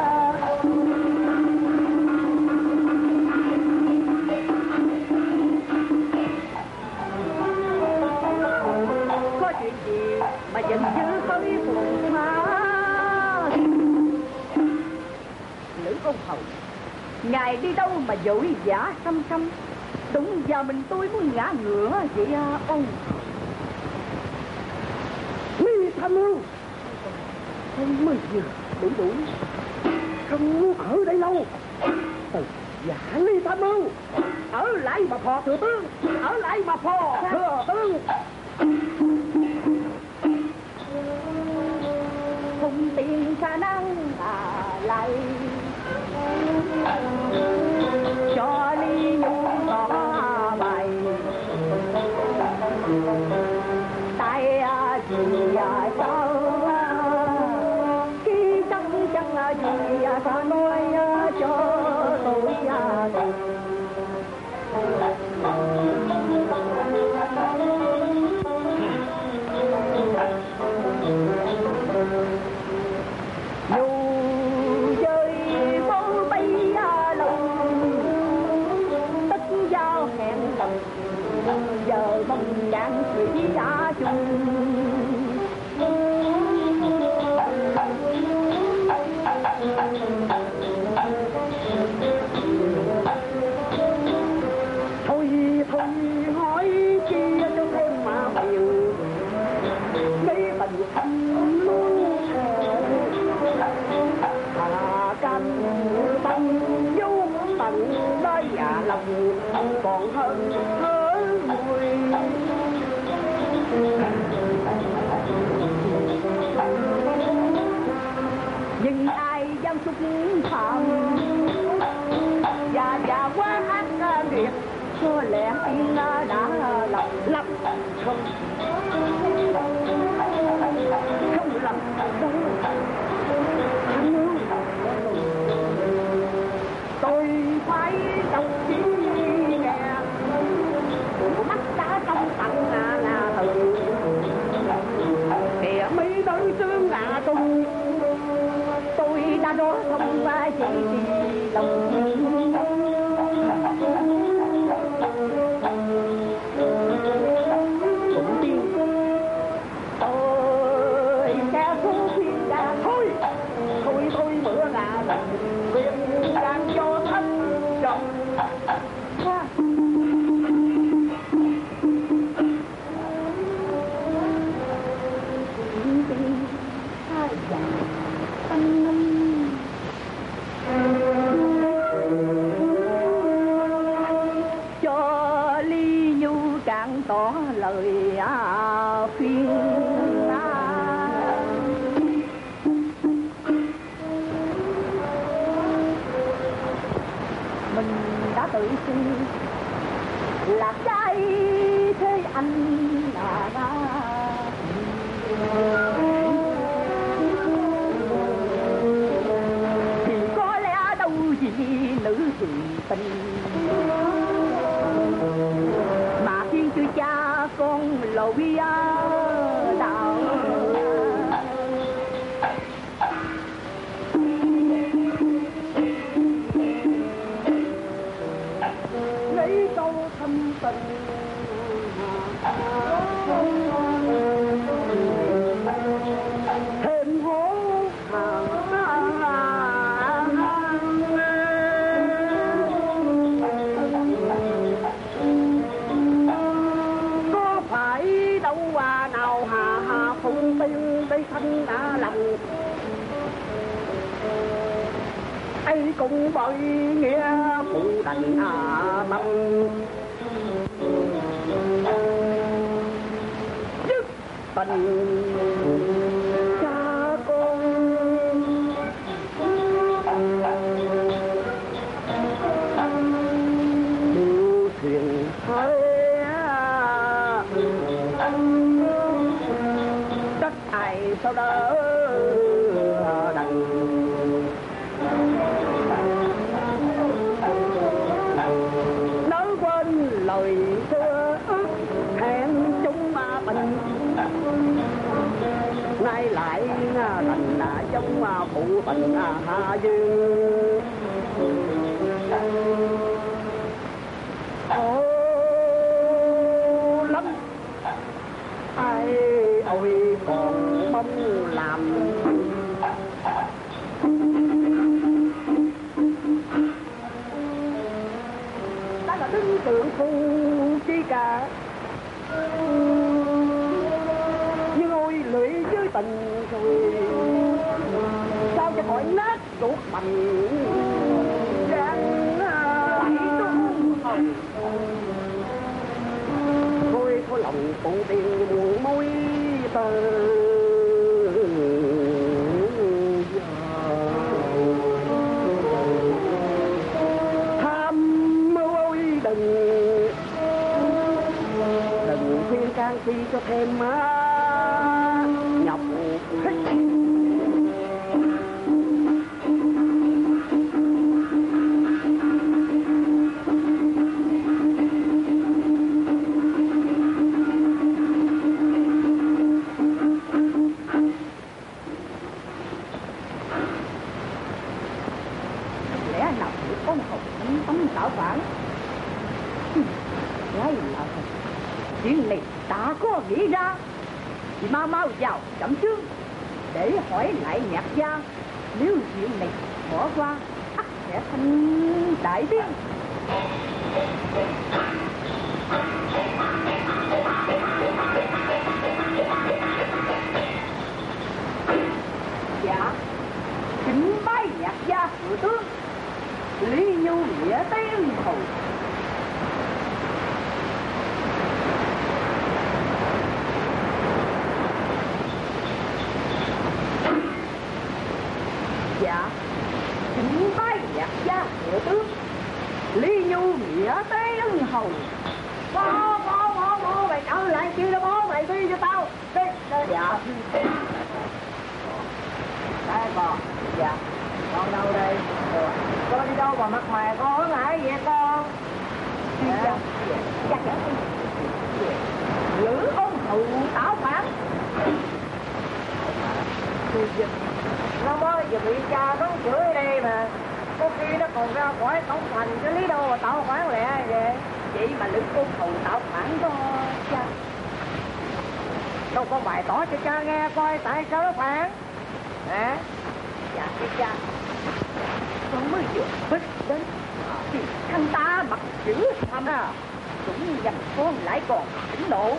Có chuyện gì mà giận dữ tới cùng mà nữ công hầu, ngài đi đâu mà vội vã xăm xăm, đúng giờ mình tôi muốn ngã ngựa vậy à, ông mi tham mưu không mới vừa đủ đủ không muốn ở đây lâu. Từ giả ly tham mưu ở lại mà phò thừa tướng, ở lại mà phò thừa tướng. Không tiền khả năng mà lại cho ly nhu có bài tại gì sao khi chẳng chẳng gì ta nói cho tôi dù chơi bóng bay lòng tất giao hẹn lần giờ mong nhãn thủy đã chung. Thôi thôi hỏi chi cho thêm mà hiểu cái tình thâm luôn hà canh tâm vô tận đây à lòng còn hơn thớ mùi. Nhưng ai dám xúc phạm và già quá ác nghiệt, có lẽ tiên đã lập lập không không lập đâu. Tôi phải đọc chỉ nghe mắt đã trong tận là là từ kìa mấy đôi xương là tôi tôi đã đó không phải chỉ vì lòng cũng tin tôi sẽ không khuyên đã thôi. tỏ lời à, khuyên à. Mình đã tự sinh là trai thế anh à, à. Thì có lẽ đâu gì nữ gì tình mà khiến cho cha con lội đạo. Lấy câu thâm tình thêm hố có phải đâu à nào hà hà phụng tiên đây thanh đã lòng ấy cũng bởi nghĩa phụ đành à tâm dứt tình cha con điều thuyền hơi đất ai sau đó đành nói quên lời xưa ước hẹn chúng ma bình nay lại thành là giống phụ tình hạ dương khổ lắm ai ôi còn mong làm ta là đứng tượng phu chi cả nhưng ôi lưỡi với tình rồi sao cho khỏi nát ruột bằng răng thôi có lòng phụ tiền buồn môi tơ tham mưu ôi đừng đừng khuyên can chi cho thêm má nhọc thích lẽ nào chỉ có một hộp tấm tấm tạo phản lấy là chuyện này ta có nghĩ ra thì mau mau vào chậm trước để hỏi lại nhạc gia nếu chuyện này bỏ qua ắt sẽ thành đại tiếng. Dạ kính bái nhạc gia thừa tướng Lý Nhu nghĩa tiếng hầu. Dạ kính bái nhạc gia thừa tướng Lý Nhu nghĩa tiếng hầu. Bố bố bố bố mày trở lại kêu đó bố mày đi cho tao đi. Dạ đây con. Dạ con đâu đây? Ừ. Con đi đâu mà mặt mày con hớn hải vậy con? Dạ dạ dạ Lữ ông thụ tảo phản. Nó mới vừa bị cha nó chửi ở đây mà có khi nó còn ra khỏi cổng thành cái lý đâu mà tạo phản lẹ vậy. Vậy mà Lữ ông thụ tạo phản đó cha đâu có bài tỏ cho cha nghe coi tại sao nó phản hả? Dạ thưa cha con mới vừa biết đến thì thằng ta mặc chữ thầm cũng dành con lại còn tỉnh nộ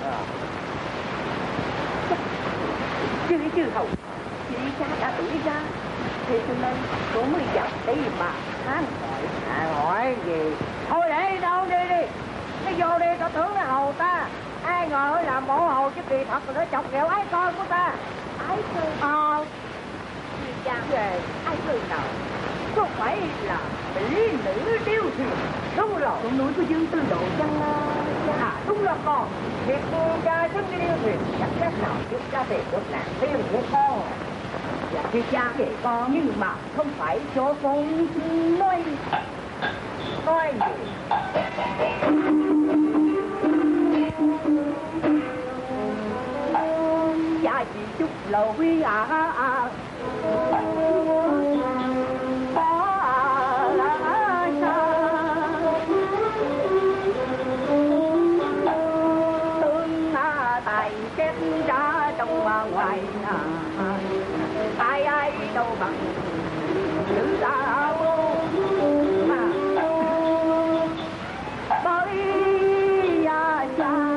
chứ chứ hầu chị cha đã tự ra thì cho nên con mới vào đây mà than hỏi. À hỏi gì thôi để đâu đi đi nó vô đi tao tưởng là hầu ta Ai ngờ là mộ hồ chứ kỳ thật là nó chọc ghẹo ái con của ta. Ái cơ. Ờ. Thì cha Về ai cơ nào? không phải là mỹ nữ điêu thuyền. Đúng rồi. Con núi của Dương Tư Độ chăng cha? À đúng là con. Việc cha xứng cái điêu thuyền chắc chắn nào giúp cha về được nạn riêng của con. Dạ thì cha về con nhưng mà không phải cho con nói nói gì. Cha chỉ chúc lỗi à à ngoài ai ai đâu bằng nữ ta mà bởi cha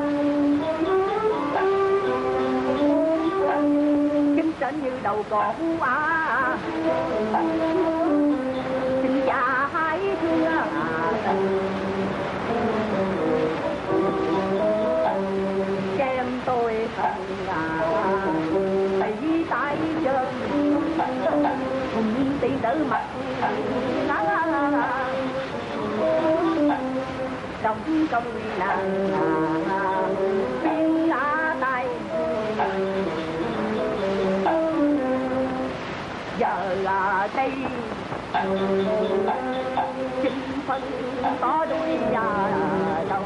kính trên như đầu cổ à xin cha hãy thương xem tôi thành bị tay chân cùng tỷ tử mặt trong công nàng tiếng lá tay giờ là đây chinh phân có đuôi già đầu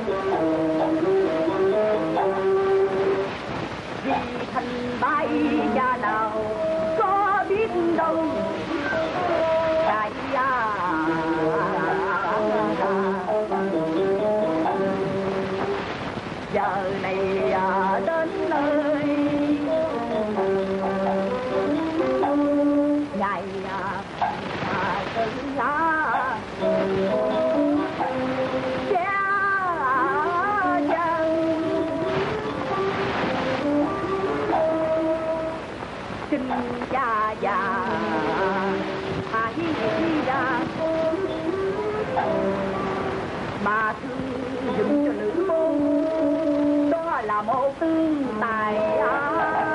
vì thành bay cha nào có biết đâu đại gia giờ này đến nơi ngày tự lá xin cha già hãy nghĩ ra mà thương dùm cho nữ môn đó là một tương tài á.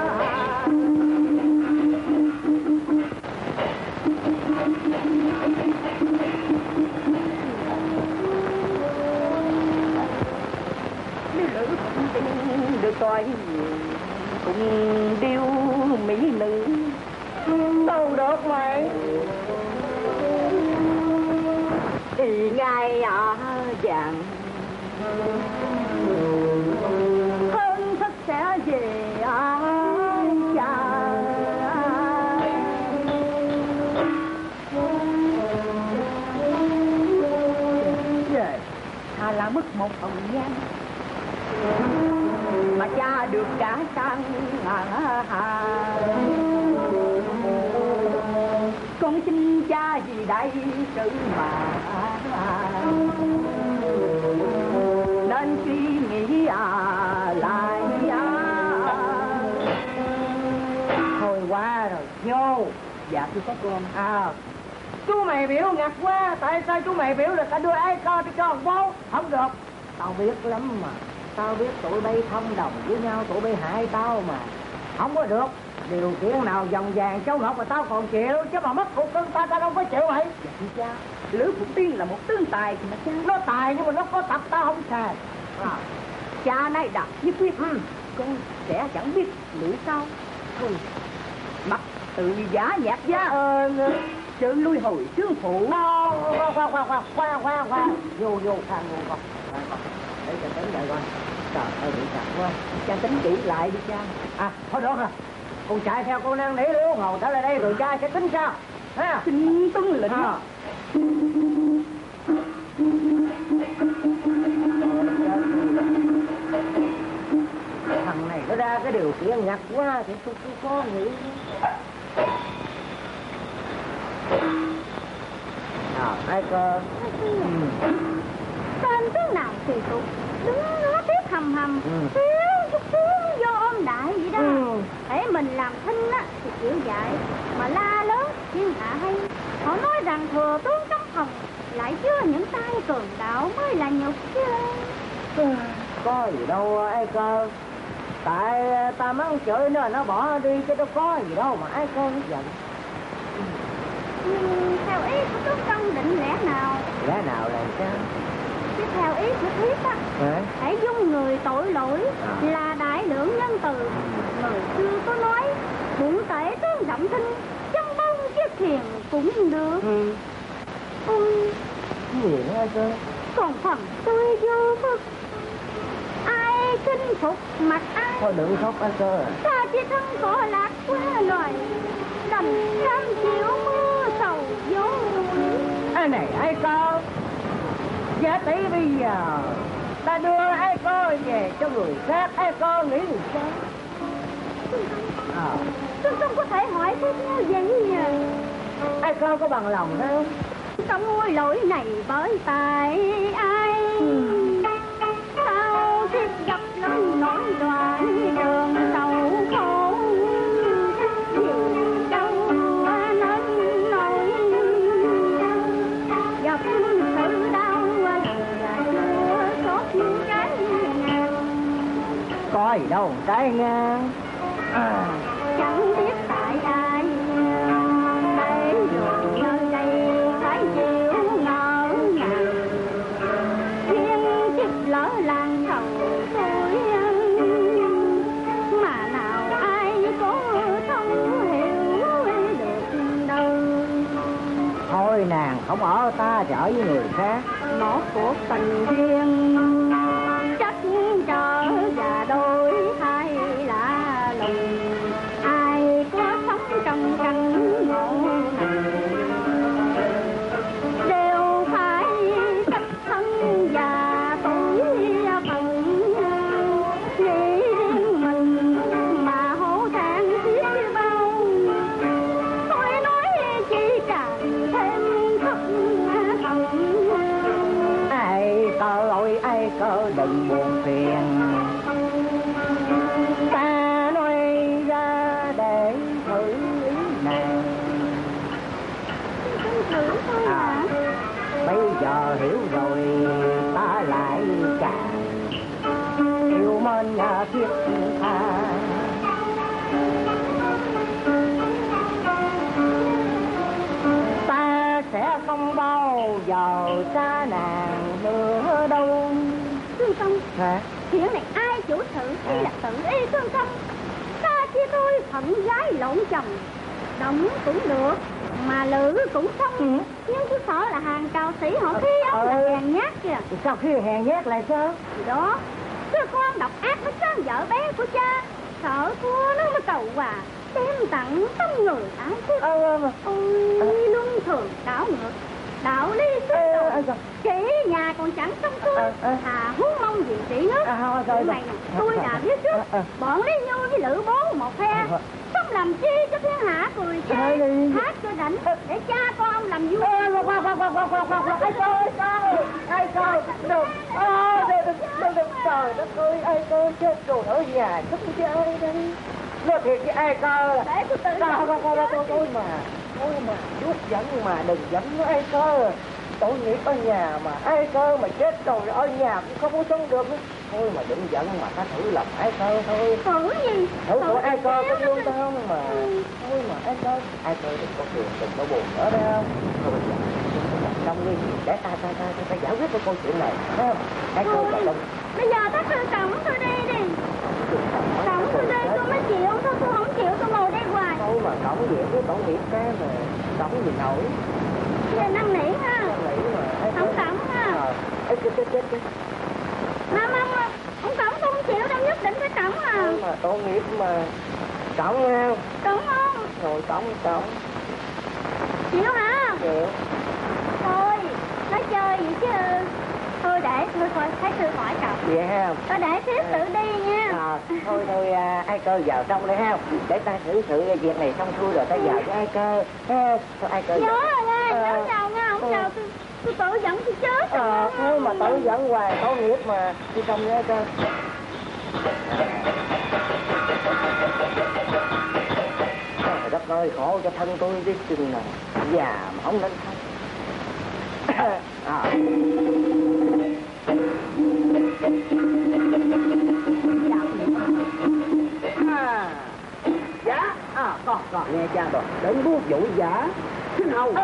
Nếu nữ tình được coi cũng điêu mỹ nữ đâu được mày thì ngay ở vàng hơn thức sẽ về ở cha rồi thà là mất một hồng nhan mà cha được trả sang à, à. Con xin cha vì đại sự mà à. Nên suy nghĩ à, lại à. Thôi qua rồi vô. Dạ tôi có con à. Chú mày biểu ngặt quá. Tại sao chú mày biểu là ta đưa ai con cho con bố? Không được. Tao biết lắm mà. Tao biết tụi bay thông đồng với nhau, tụi bay hại tao mà. Không có được. Điều kiện nào vòng vàng châu ngọc mà tao còn chịu. Chứ mà mất cuộc cưng ta, tao đâu có chịu mày. Dạ chị cha, Lữ Phụng Tiên là một tướng tài mà cha. Nó tài nhưng mà nó có tập tao không xài à. Cha nay đặt nhất quyết ừ. Con sẽ chẳng biết lưỡi sao. Thôi, mặt tự giả nhạc giá ờ, sự lui hồi trương phụ. Khoan khoan khoan khoan khoan khoan khoan vô vô khoan vô con để cho tính lại coi. Trời ơi bị chặt quá. Cha tính kỹ lại đi cha. À thôi được rồi. Con chạy theo cô năn nỉ Liễu Hầu trở lại đây rồi cha sẽ tính sao. Ha? Xin tuân lệnh. À. Thằng này nó ra cái điều kiện ngặt quá thì tôi không có nghĩ. Nào ai cơ. Tên tướng nào thì tụ đứng nó tiếp hầm hầm thiếu chút xíu vô ôm đại vậy đó. Ừ. Để mình làm thinh á thì chịu dạy mà la lớn thiên hạ hay. Họ nói rằng thừa tướng trong phòng lại chưa những tay cường đạo mới là nhục chứ. Ừ. Có gì đâu ai cơ. Tại ta mắng chửi nó nó bỏ đi chứ đâu có gì đâu mà ai cơ nó giận. Nhưng theo ý của tướng công định lẽ nào? Lẽ nào là sao? Chứ theo ý của Thiếp á, hãy dung người tội lỗi à. Là đại lượng nhân từ. Người xưa có nói bụng tể tướng rộng thinh, chân bông chiếc thiền cũng được. Ừ. Ôi, cái gì nữa ai cơ? Còn phần tôi vô phức, ai kinh phục mặt ai. Thôi đừng khóc ai cơ à. Ta chỉ thân cỏ lạc quá loài, đành cam chịu mưa sầu gió. Ai này ai cơ? Giá tỷ bây giờ ta đưa ai cơ về cho người khác, ai cơ nghĩ gì sao? À. Tôi không có thể hỏi thế như vậy nhỉ? Ai cơ có bằng lòng đâu. Không ngôi lỗi này bởi tại ai? Ừ. Sao thiết gặp lên nỗi đoạn đường sầu khổ? Vì đâu nên nỗi gặp sự đau và chưa xót trái ngang. Có gì đâu trái ngang à. Chẳng biết tại ai để rồi nơi đây phải chịu ngỡ ngàng, duyên chiếc lỡ làng sầu tôi mà nào ai có thấu hiểu được đâu. Thôi nàng không ở ta trở với người khác. Một cuộc tình duyên chắc trở và đôi hai lạ lùng, ai có sống trong căn ngộ này đều phải cách thân và tuổi phận. Nghĩ riêng mình mà hổ thẹn biết bao, tôi nói chỉ càng thêm thất thần. Ai cơ ơi ai cơ đừng buồn phiền, ta nói ra để thử ý nàng. Thử thôi à, bây giờ hiểu rồi ta lại càng yêu mến thiết tha. Ta sẽ không bao giờ xa nàng nữa đâu. Thương công hả? Chuyện này ai chủ sự hay là tự y thương công? Ta chia tôi phận gái lộn chồng, động cũng được mà lữ cũng xong. Ừ. Nhưng cứ sợ là hàng cao sĩ họ khi ông ờ, là hèn nhát kìa. Sao khi hèn nhát lại sao? Thì đó, đứa con độc ác với con vợ bé của cha, sợ thua nó mới cầu quà đem tặng tâm người ái thích. Ờ, mà. Ôi, ờ. luân thường đảo ngược, đạo lý xứ ờ, ờ, chỉ nhà còn chẳng xong xuôi. Ờ, ờ. Hà huống mong gì trị nước. À, rồi, này nè, tôi đã biết trước. Ờ, ờ. Bọn Lý Nhu với Lữ Bố một phe, không làm chi cho thiên hạ cười chê, hát cho đảnh để cha con ông làm vui. Khoan khoan khoan khoan khoan khoan khoan, ai coi ai ai coi đừng đừng đừng đừng trời đất ơi, ai coi chết rồi ở nhà thức chứ ai đây. Nói thiệt với ai coi là để tôi tự sao không không tôi tôi mà tôi mà chút dẫn mà đừng dẫn nó ai coi. Tội nghiệp ở nhà mà ai cơ mà chết rồi ở nhà cũng không có sống được. Thôi mà đừng giận mà ta thử lòng ai cơ thôi. Thử gì? Thử của ai cơ có thương ta không mà. Thôi mà ai cơ ai cơ đừng có buồn đừng có buồn nữa đâu. Thôi bây giờ xong đi để ta ta ta ta giải quyết cái câu chuyện này thấy không? Ai cơ là đừng. Bây giờ ta thử cổng tôi đi đi. Cổng tôi đi tôi mới chịu thôi, tôi không chịu tôi ngồi đây hoài. Thôi mà cổng vậy cái cổng nghiệp cái mà cổng gì nổi. Giờ năn nỉ ha. Không cổng ha. Ê chết chết chết chết. Mà mà không cổng tôi không chịu đâu, nhất định phải cổng à. Thôi mà tội nghiệp mà. Cổng không? Cổng không? Rồi cổng cổng. Chịu hả? Chịu. Thôi nói chơi vậy chứ. Thôi để tôi coi thấy tôi hỏi cậu. Vậy ha. Tôi để tiếp tự đi nha. À, thôi thôi à, ai cơ vào trong đây ha. Để ta xử sự việc này xong xuôi rồi ta vào với ai cơ. Ha, thôi ai cơ. Nhớ rồi nha, nhớ vào nha, không vào tôi tôi tự giận tôi chết. Ờ, thôi mà tự giận hoài tội nghiệp mà. Đi xong với ai cơ. Trời đất ơi, khổ cho thân tôi biết chừng nào già mà không nên thân. À. gia đoàn đến bố vụ giả xin hầu.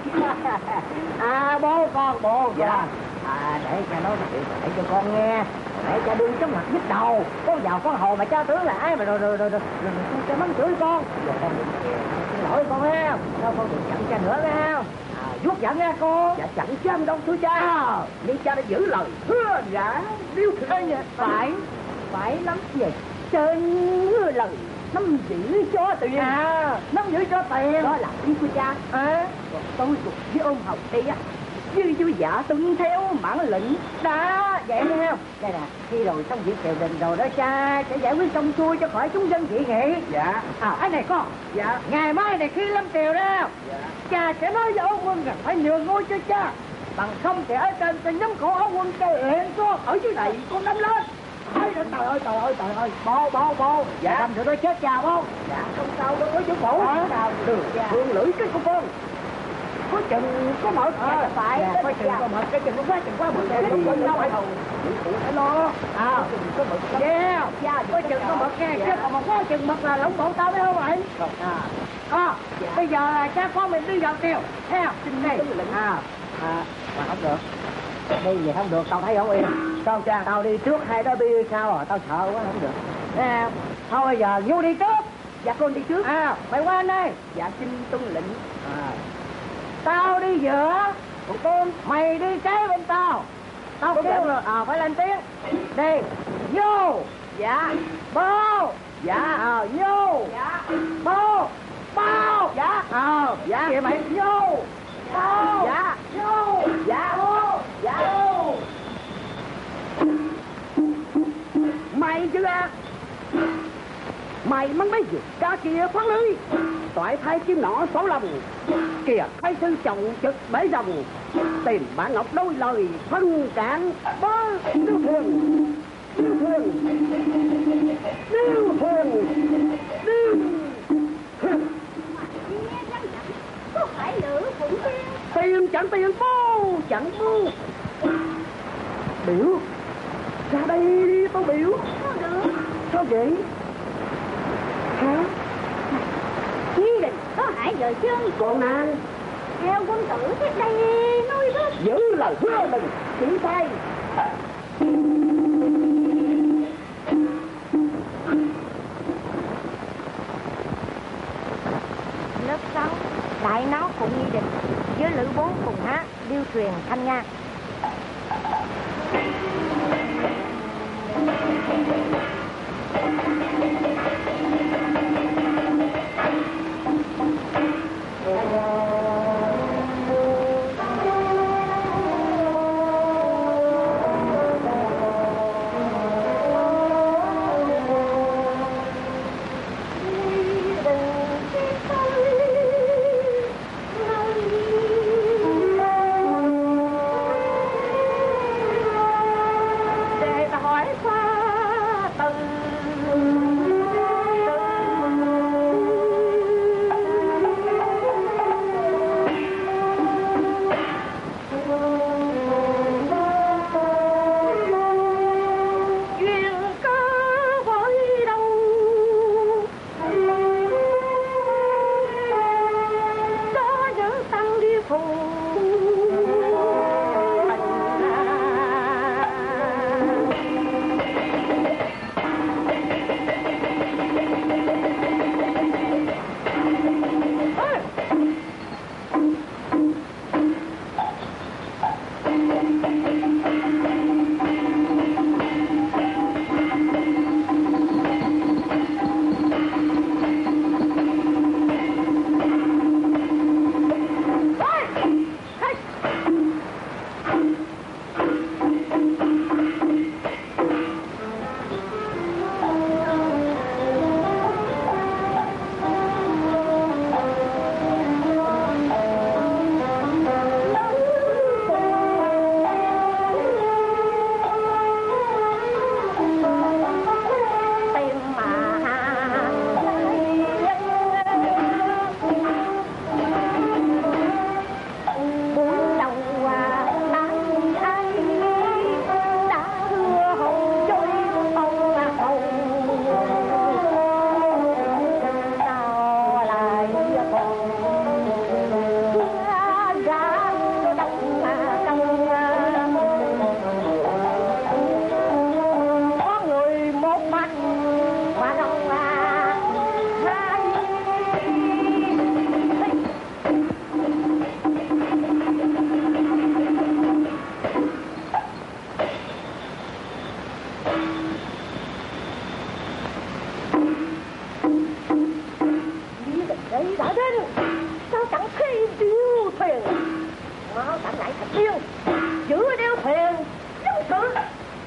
À bố con bố dạ con. À để cha nói chuyện để cho con nghe, để cha đương chống mặt nhức đầu. Con vào con hồ mà cha tướng là ai mà rồi rồi rồi rồi con cha mắng chửi con. Giờ con xin lỗi con nghe không? Sao con đừng giận cha nữa nghe không? À vuốt giận nghe con. Dạ chẳng dám đâu thưa cha, nhưng cha đã giữ lời hứa đã điêu thề. Phải phải lắm vậy. Trên hứa lời nắm giữ cho tiền. À nắm giữ cho tiền đó là ý của cha. À còn tôi cùng với ông Hồng đi á, như chú dạ tuân theo mãn lệnh đó vậy nghe không? Đây nè, khi rồi xong việc triều đình rồi đó cha sẽ giải quyết xong xuôi cho khỏi chúng dân dị nghị. Dạ. À cái này con. Dạ. Ngày mai này khi lâm triều đó, dạ, cha sẽ nói với ông Quân rằng phải nhường ngôi cho cha, bằng không thì ở trên sẽ nhắm cổ ông Quân cho hiện con ở dưới này con nắm lên. Ôi trời ơi trời ơi trời ơi bố bố bố. Dạ làm sự đó chết cha bố. Dạ không sao đâu có chú phụ. Sao được thương lưỡi cái của con có chừng có mở à, phải dạ, có chừng có mở cái chừng có quá chừng quá bự cái đúng không đâu phải phụ phải lo à có bự yeah dạ có chừng có mực nghe chứ còn mà có chừng mực là lỏng bộ tao phải không vậy? À à bây giờ là cha con mình đi vào tiêu theo xin đây à à mà không được đi vậy không được tao thấy không yên. Sao cha? Tao đi trước hai đứa đi sao rồi tao sợ quá không được nè. Thôi bây giờ vô đi trước. Dạ con đi trước. À mày qua anh đây. Dạ xin tuân lệnh. À tao đi giữa còn con mày đi kế bên tao. Tao kêu rồi à phải lên tiếng đi vô. Dạ bố. Dạ à vô. Dạ bố bao. Dạ ờ dạ kìa mày vô bao. Dạ vô. Dạ bố. Dạ vô. mày chứ à mày mắng mấy gì cá kia khoáng lưới toại thay chim nọ xấu lòng kìa khai sư chồng trực bể rồng tìm bạn ngọc đôi lời phân cản bớ yêu thương yêu thương yêu thương yêu thương. Có phải lửa cũng tiên? Tiền chẳng tiền bố chẳng bố biểu ra đây đi tao biểu. Không được. Sao vậy hả? Chí định có hại giờ chân. Còn nàng Theo quân tử thế đây nói đó. giữ lời hứa mình chỉ tay. Lớp sáu đại náo cùng nghi định với lữ bốn cùng hát điêu truyền thanh nga.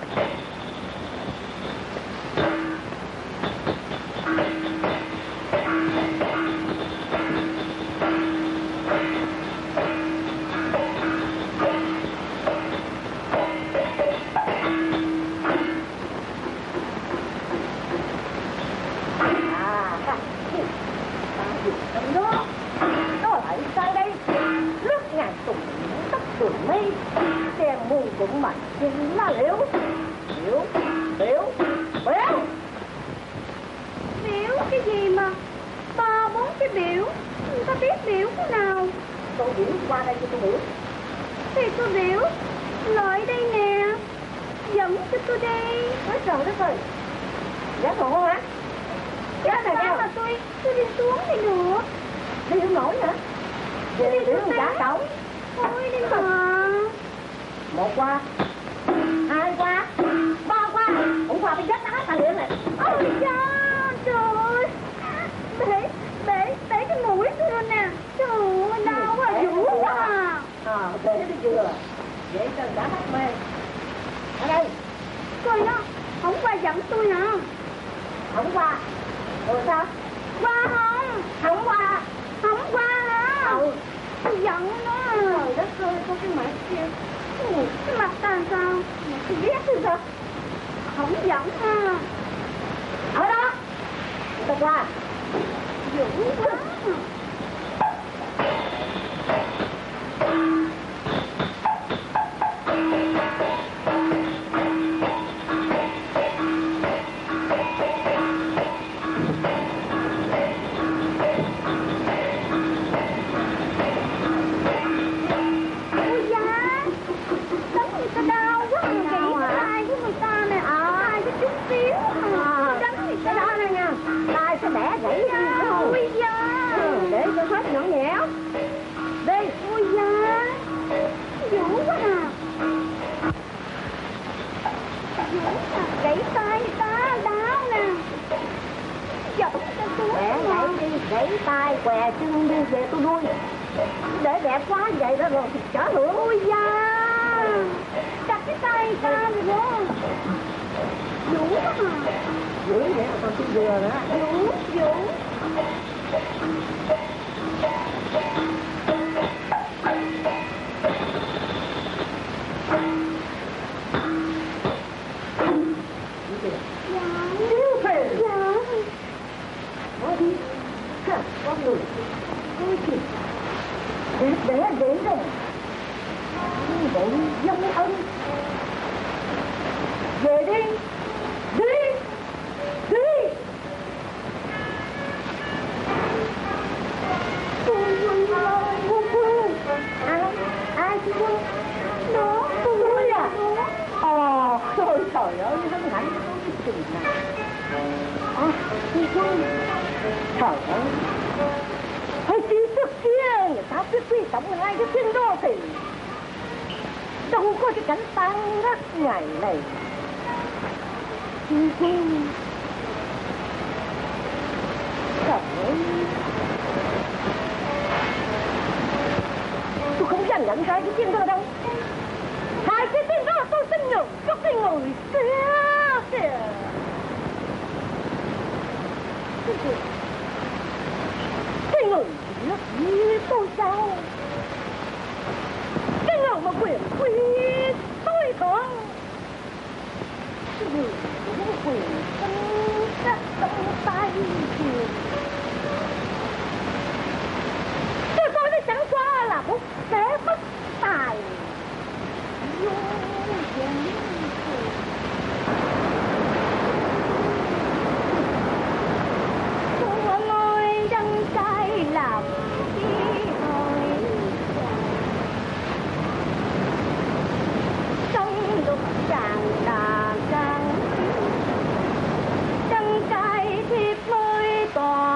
Trăng cay thiệp mới tỏ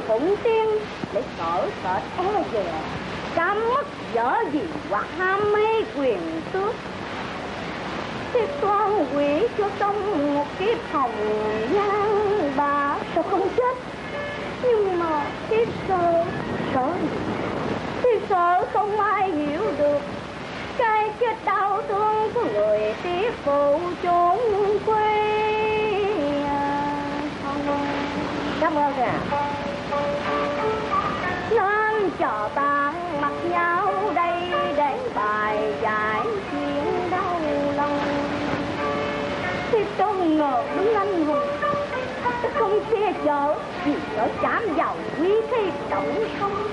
phụng tiên để sợ sợ e dè, cam mất vợ gì hoặc ham mê quyền tước. Thiếp toan quỷ cho trong một kiếp hồng nhan bà sao không chết, nhưng mà thiếp sợ sợ thiếp sợ không ai hiểu được cái chết đau thương của người tiếp phụ trốn quê. Cảm ơn ạ. Nên chờ ta mặt nhau đây để bài giải chuyện đau lòng. Thiếp không ngờ đứng anh hùng, không che chở vì sợ chạm vào quý thi động không.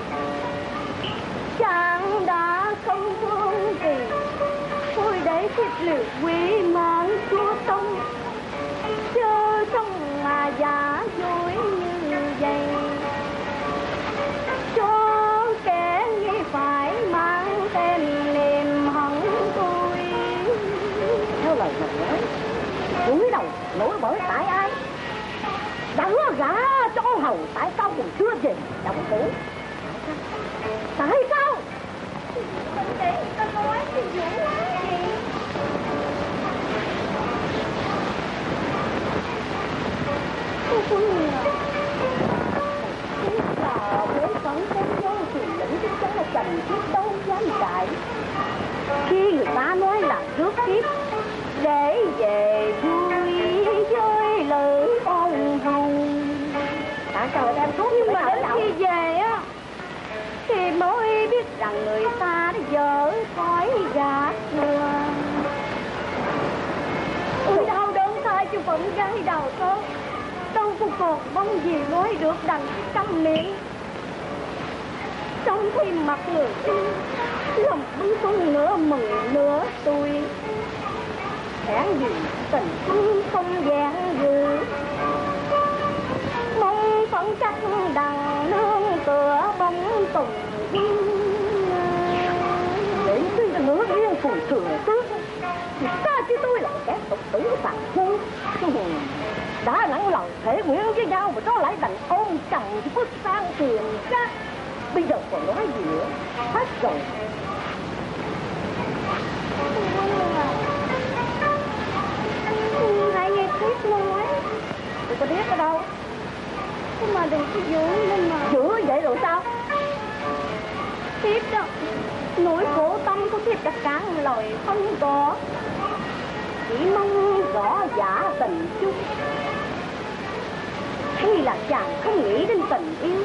Chàng đã không thương gì, thôi để thiếp liều quý mạng chúa tông, chớ trong mà giả dối như vậy, cho kẻ nghĩ phải mang tên niềm hận tôi. Theo lời mình nói, cúi đầu lỗi bởi tại ai? Đã hứa gả cho con hầu, tại sao còn chưa về đồng phủ? Tại sao? Không để người ta nói thì dữ lắm gì. Cô Phương à, biết là với phấn cái vô thì lĩnh chắc chắn là cần thiết đâu dám chạy. Khi người ta nói là trước kiếp để về vui với lữ ôn hồng, tại trời em thuốc nhưng mà đến khi về á thì mới biết rằng người ta đã dở thói gạt người. Ôi đau đớn thay cho phận gái đào tớ, đâu có còn mong gì nói được đằng câm miệng. Trong khi mặt người yêu, lòng bưng phân nửa mừng nửa tôi, hẹn gì tình thương không gian dự, mong phận chắc đằng nương tựa bóng tùng để xin cho nữa riêng phù thừa tước thì sao chứ tôi là kẻ tục tử phạt phu. Đã nặng lòng thể nguyện với nhau mà nó lại đành ôm chồng thì có sang tiền ra. Bây giờ còn nói gì nữa, hết rồi. Hãy nghe Tuyết nói. Tôi có biết ở đâu. Nhưng mà đừng có giữ lên mà. Giữ vậy rồi sao? Tiếp đó, nỗi khổ tâm của Thiếp đã cản lời không có. Chỉ mong rõ giả tình chung. Hay là chàng không nghĩ đến tình yêu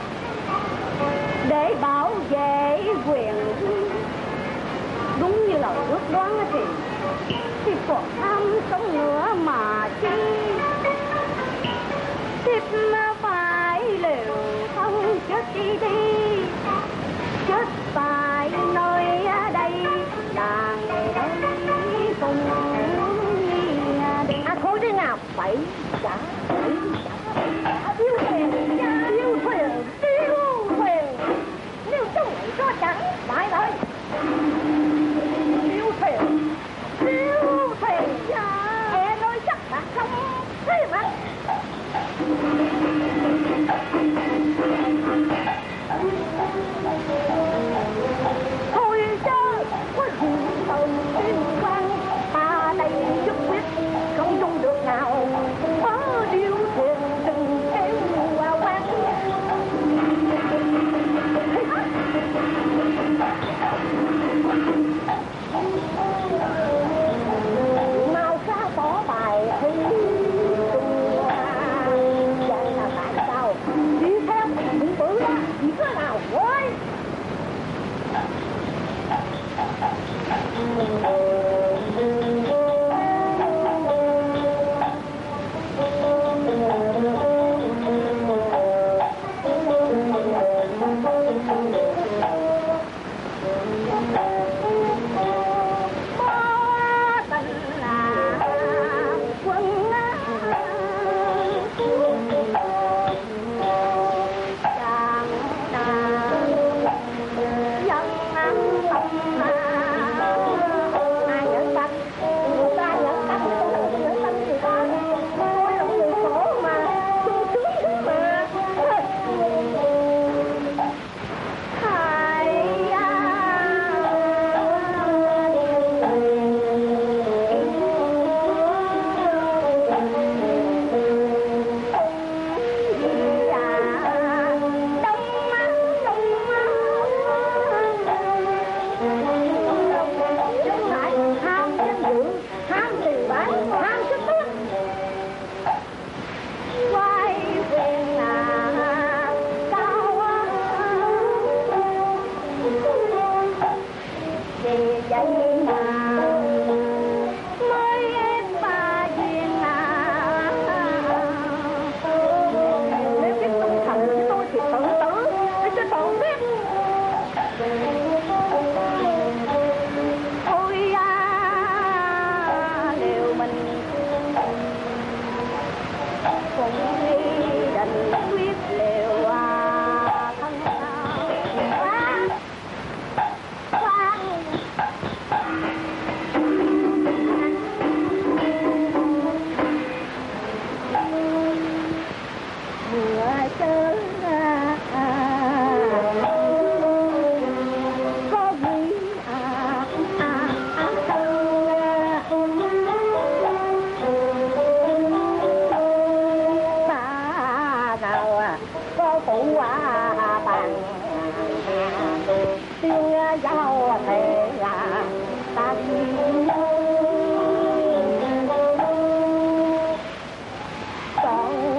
để bảo vệ quyền. Đúng như lời ước đoán thì thì còn tham sống nữa mà chi. Thiếp phải liều thân chết đi đi, chết tại nơi đây đàn đây cùng đi. À thôi thế nào phải trả, phải trả. Yêu thuyền, yêu thuyền, yêu thuyền. Nếu trong này có chẳng phải ơi. Yêu thuyền, yêu thuyền. Em nói chắc là không thế mà. Thôi chứ có gì tầm liên quan, ta đây chút quyết không dung được nào. Ở lão phụ à bàn tiếng giao thề là ta đi con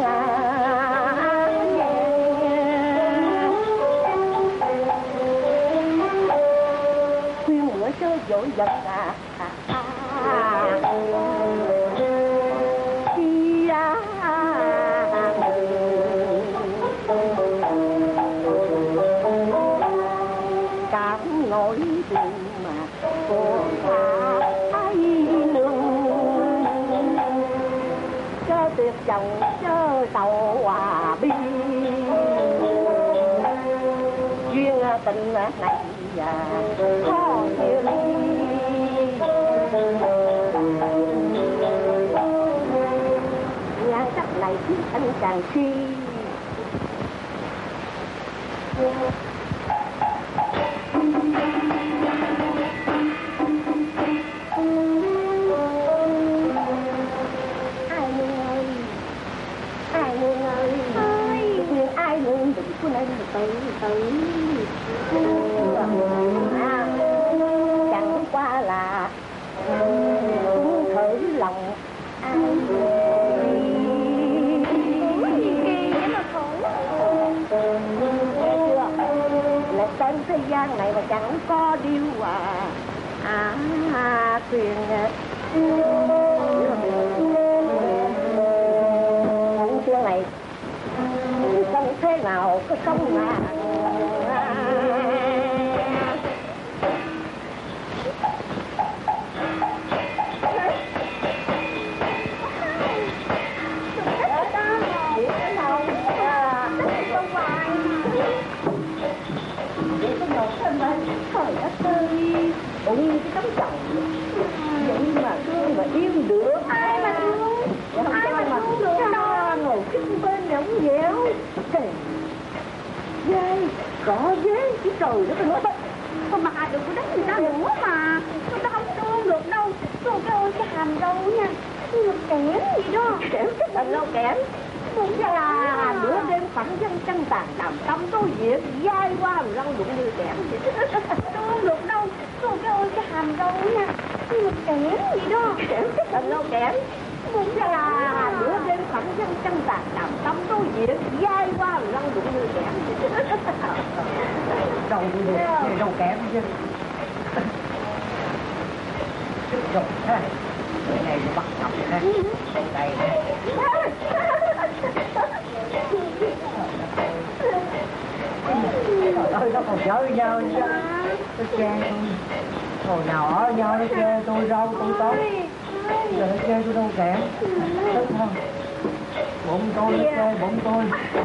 khuyên ngựa chớ vội giật à khi ra cảm nỗi buồn mà cô ai nương chớ tuyệt vọng chớ sầu hòa bi duyên tình này và khó chia ly ngang cách này khiến anh càng suy ai nương ơi ai nương ơi khuyên ai nương đừng có nên tự tử chẳng qua là cũng thử lòng ai là trên thế gian này mà chẳng có điều à à, à thuyền chuyện này không thế nào có sống mà trời đất ơi bụng cái tấm chồng vậy mà thương mà yêu được ai mà thương ai mà thương được sao ngồi kinh bên này không dẻo trời ghê rõ ghê cái trời đất ơi Con mà được của đất người ta nữa mà người ta không thương được đâu. Cô cái ơi cái hàm râu nha như kẽm gì đó. Kẽm cái thành lâu kẽm đúng là bữa đêm phẳng dân chân tàn đàm tâm tôi việc dai qua râu đụng như kẽm Thương được đâu. Cô cái ơi cái hàm râu nha như kẽm gì đó. Kẽm cái thành lâu kẽm đúng là bữa đêm phẳng dân chân tàn đàm tâm tôi việc dai qua râu đụng như kẽm Đâu được, đâu kém chứ. Rồi ha, người này bắt cặp ha. Đây đây. Trời ơi, nó còn chơi nhau chứ. Nó chê tôi. Hồi nào ở nhau nó chê tôi rau tôi tốt. Giờ nó chê tôi đâu kém. Tức không? Bụng tôi nó chê bụng tôi.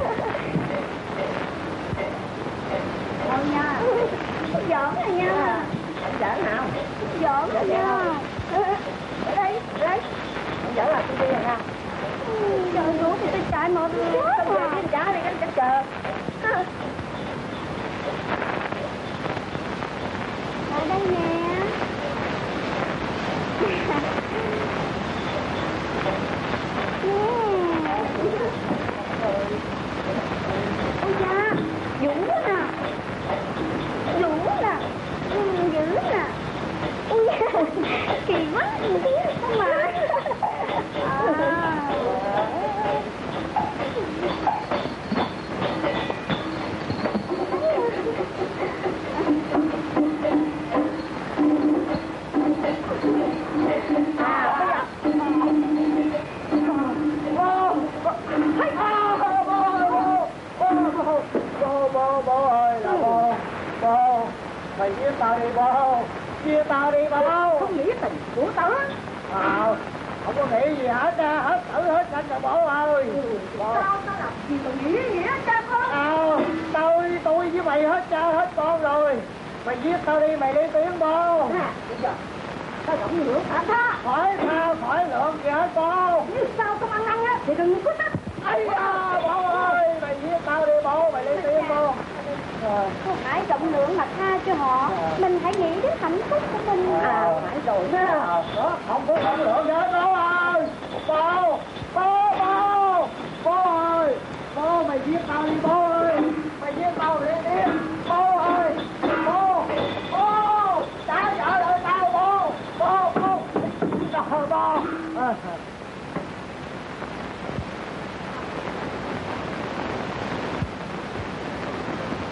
Thôi nha. Giỡn này nha. Giỡn nào? Giỡn này nha. Ở đây, ở đây. Không giỡn là tôi đi rồi nha. Trời ơi, thì tôi chạy mà tôi chết Không mà. về cái trả đi, cái chẳng chờ. Ở đây nè. Ôi da, Dũng nè. Dũng nè. Ừ, dữ nè. Ui da, kỳ quá, không biết không mà. À. Mày giết tao đi bố, giết tao đi bố. Không nghĩ tình của tao á. À, không có nghĩ gì hết á, hết thử hết anh rồi bố ơi. Tao tao làm gì mà nghĩ gì hết trơn không? À, tôi, tôi với mày hết cha hết con rồi. Mày giết tao đi, mày đi tiếng bố. Nè, bây giờ tao động nữa thả tha. Khỏi tha, khỏi lượng gì hết bố. Nếu sao không ăn ăn á thì đừng có trách. Ây da, bố ơi, mày giết tao đi bố, mày đi tiếng bố. Không phải rộng lượng mà tha cho họ. Mình hãy nghĩ đến hạnh phúc của mình. À, phải rồi đó. Đó, không có rộng lượng gì hết bố ơi. Bố, bố, bố, bố ơi. Bố, mày giết tao đi bố ơi.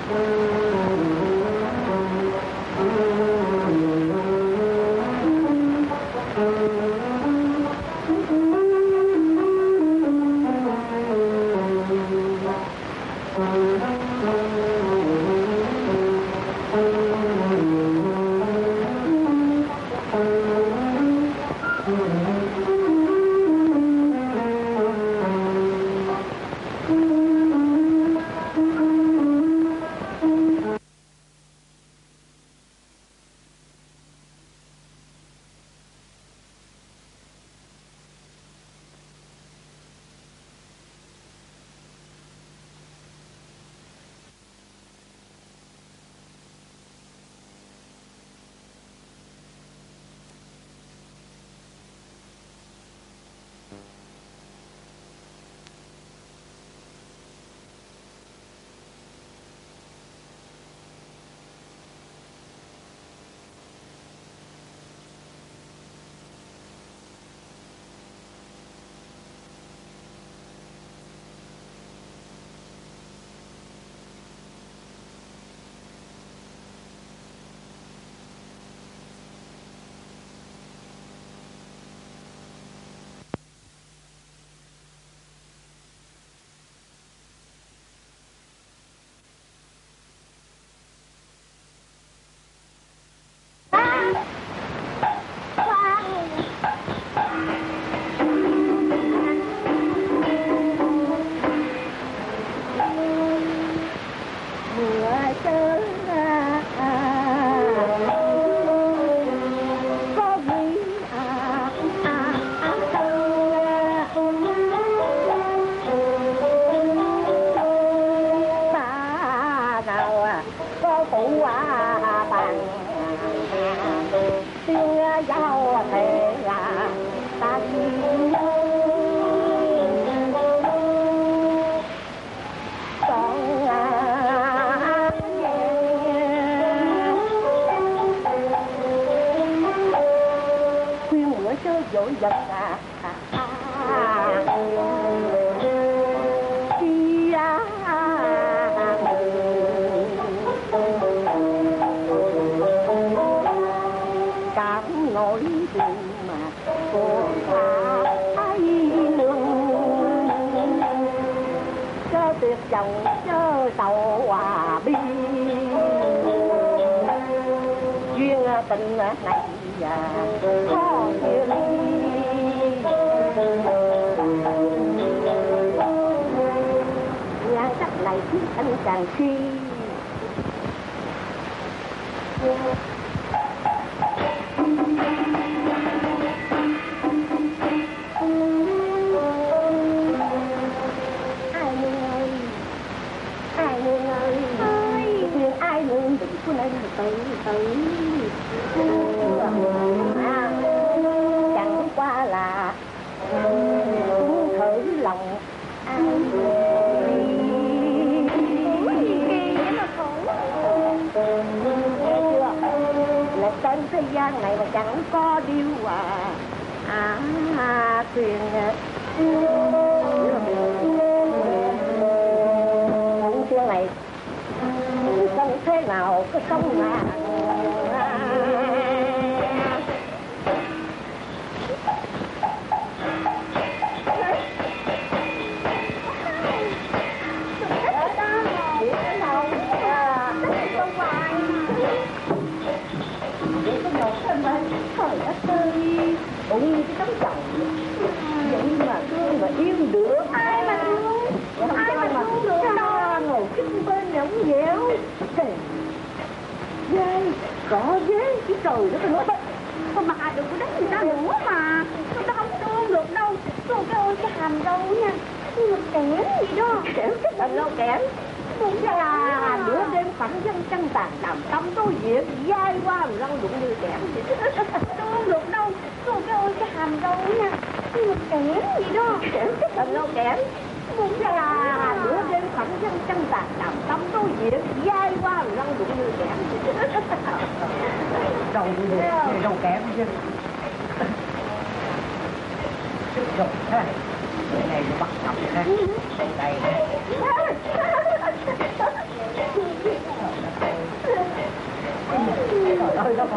Đây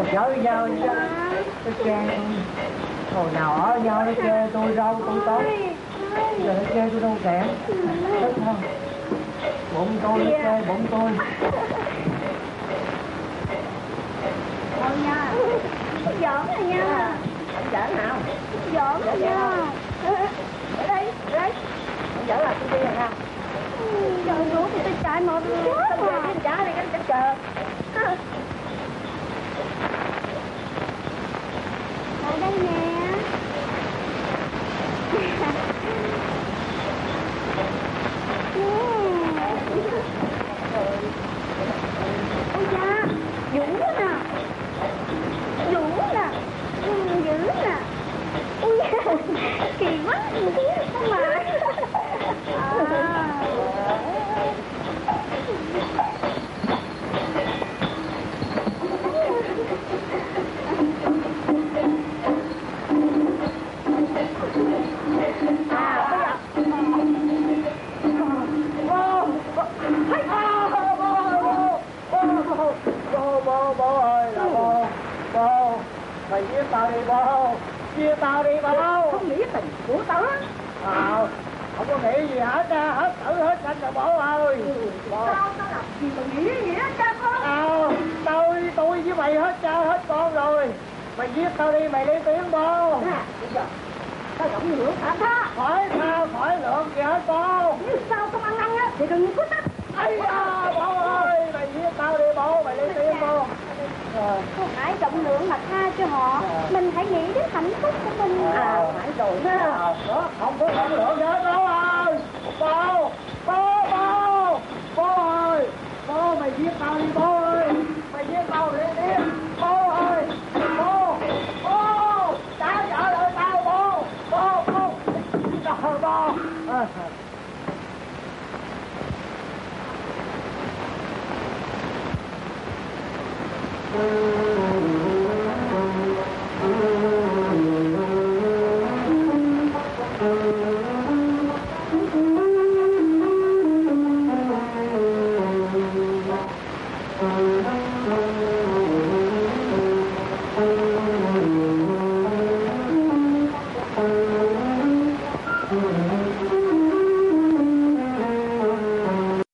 Ôi trời giờ nó chê tôi. Hồi nào ở nhau nó chê tôi rau tôi tốt. Giờ nó chê tôi đâu kẹm. Thích không? Bụng tôi nó chê bụng tôi. Thôi nha. Giỡn rồi nha. Giỡn nào? Giỡn rồi nha. Ở đây, ở đây. Không giỡn là tôi đi rồi nào. Trời ơi, thì tôi chạy một chút Không về mà. cái trả đi, cái chờ. Ở đây nè. Ôi da, Vũ nè. Vũ nè. Ừ, dữ nè. Ui da, kỳ quá, không mà. À. Mày giết tao đi bố, giết tao đi bố. Không nghĩ tình của tao á. À, không có nghĩ gì hết á, hết tử hết anh rồi bố ơi. Tao tao làm gì mà nghĩ gì hết cha con. À, tôi, tôi với mày hết cha hết con rồi. Mày giết tao đi, mày lên tiếng bố. Nè, bây giờ tao giọng ngưỡng thả tha. Khỏi tha, khỏi lượng gì hết bố. Nếu sao không ăn năn á thì đừng có tắt. Ây da, bố ơi, mày giết tao đi bố, mày lên tiếng bố. Rồi. Không phải rộng lượng mà tha cho họ. Mình hãy nghĩ đến hạnh phúc của mình. À, phải rồi đó. À, đó, không có trọng lượng gì hết bố ơi. Bố, bố, bố, bố ơi, bố mày giết tao đi bố.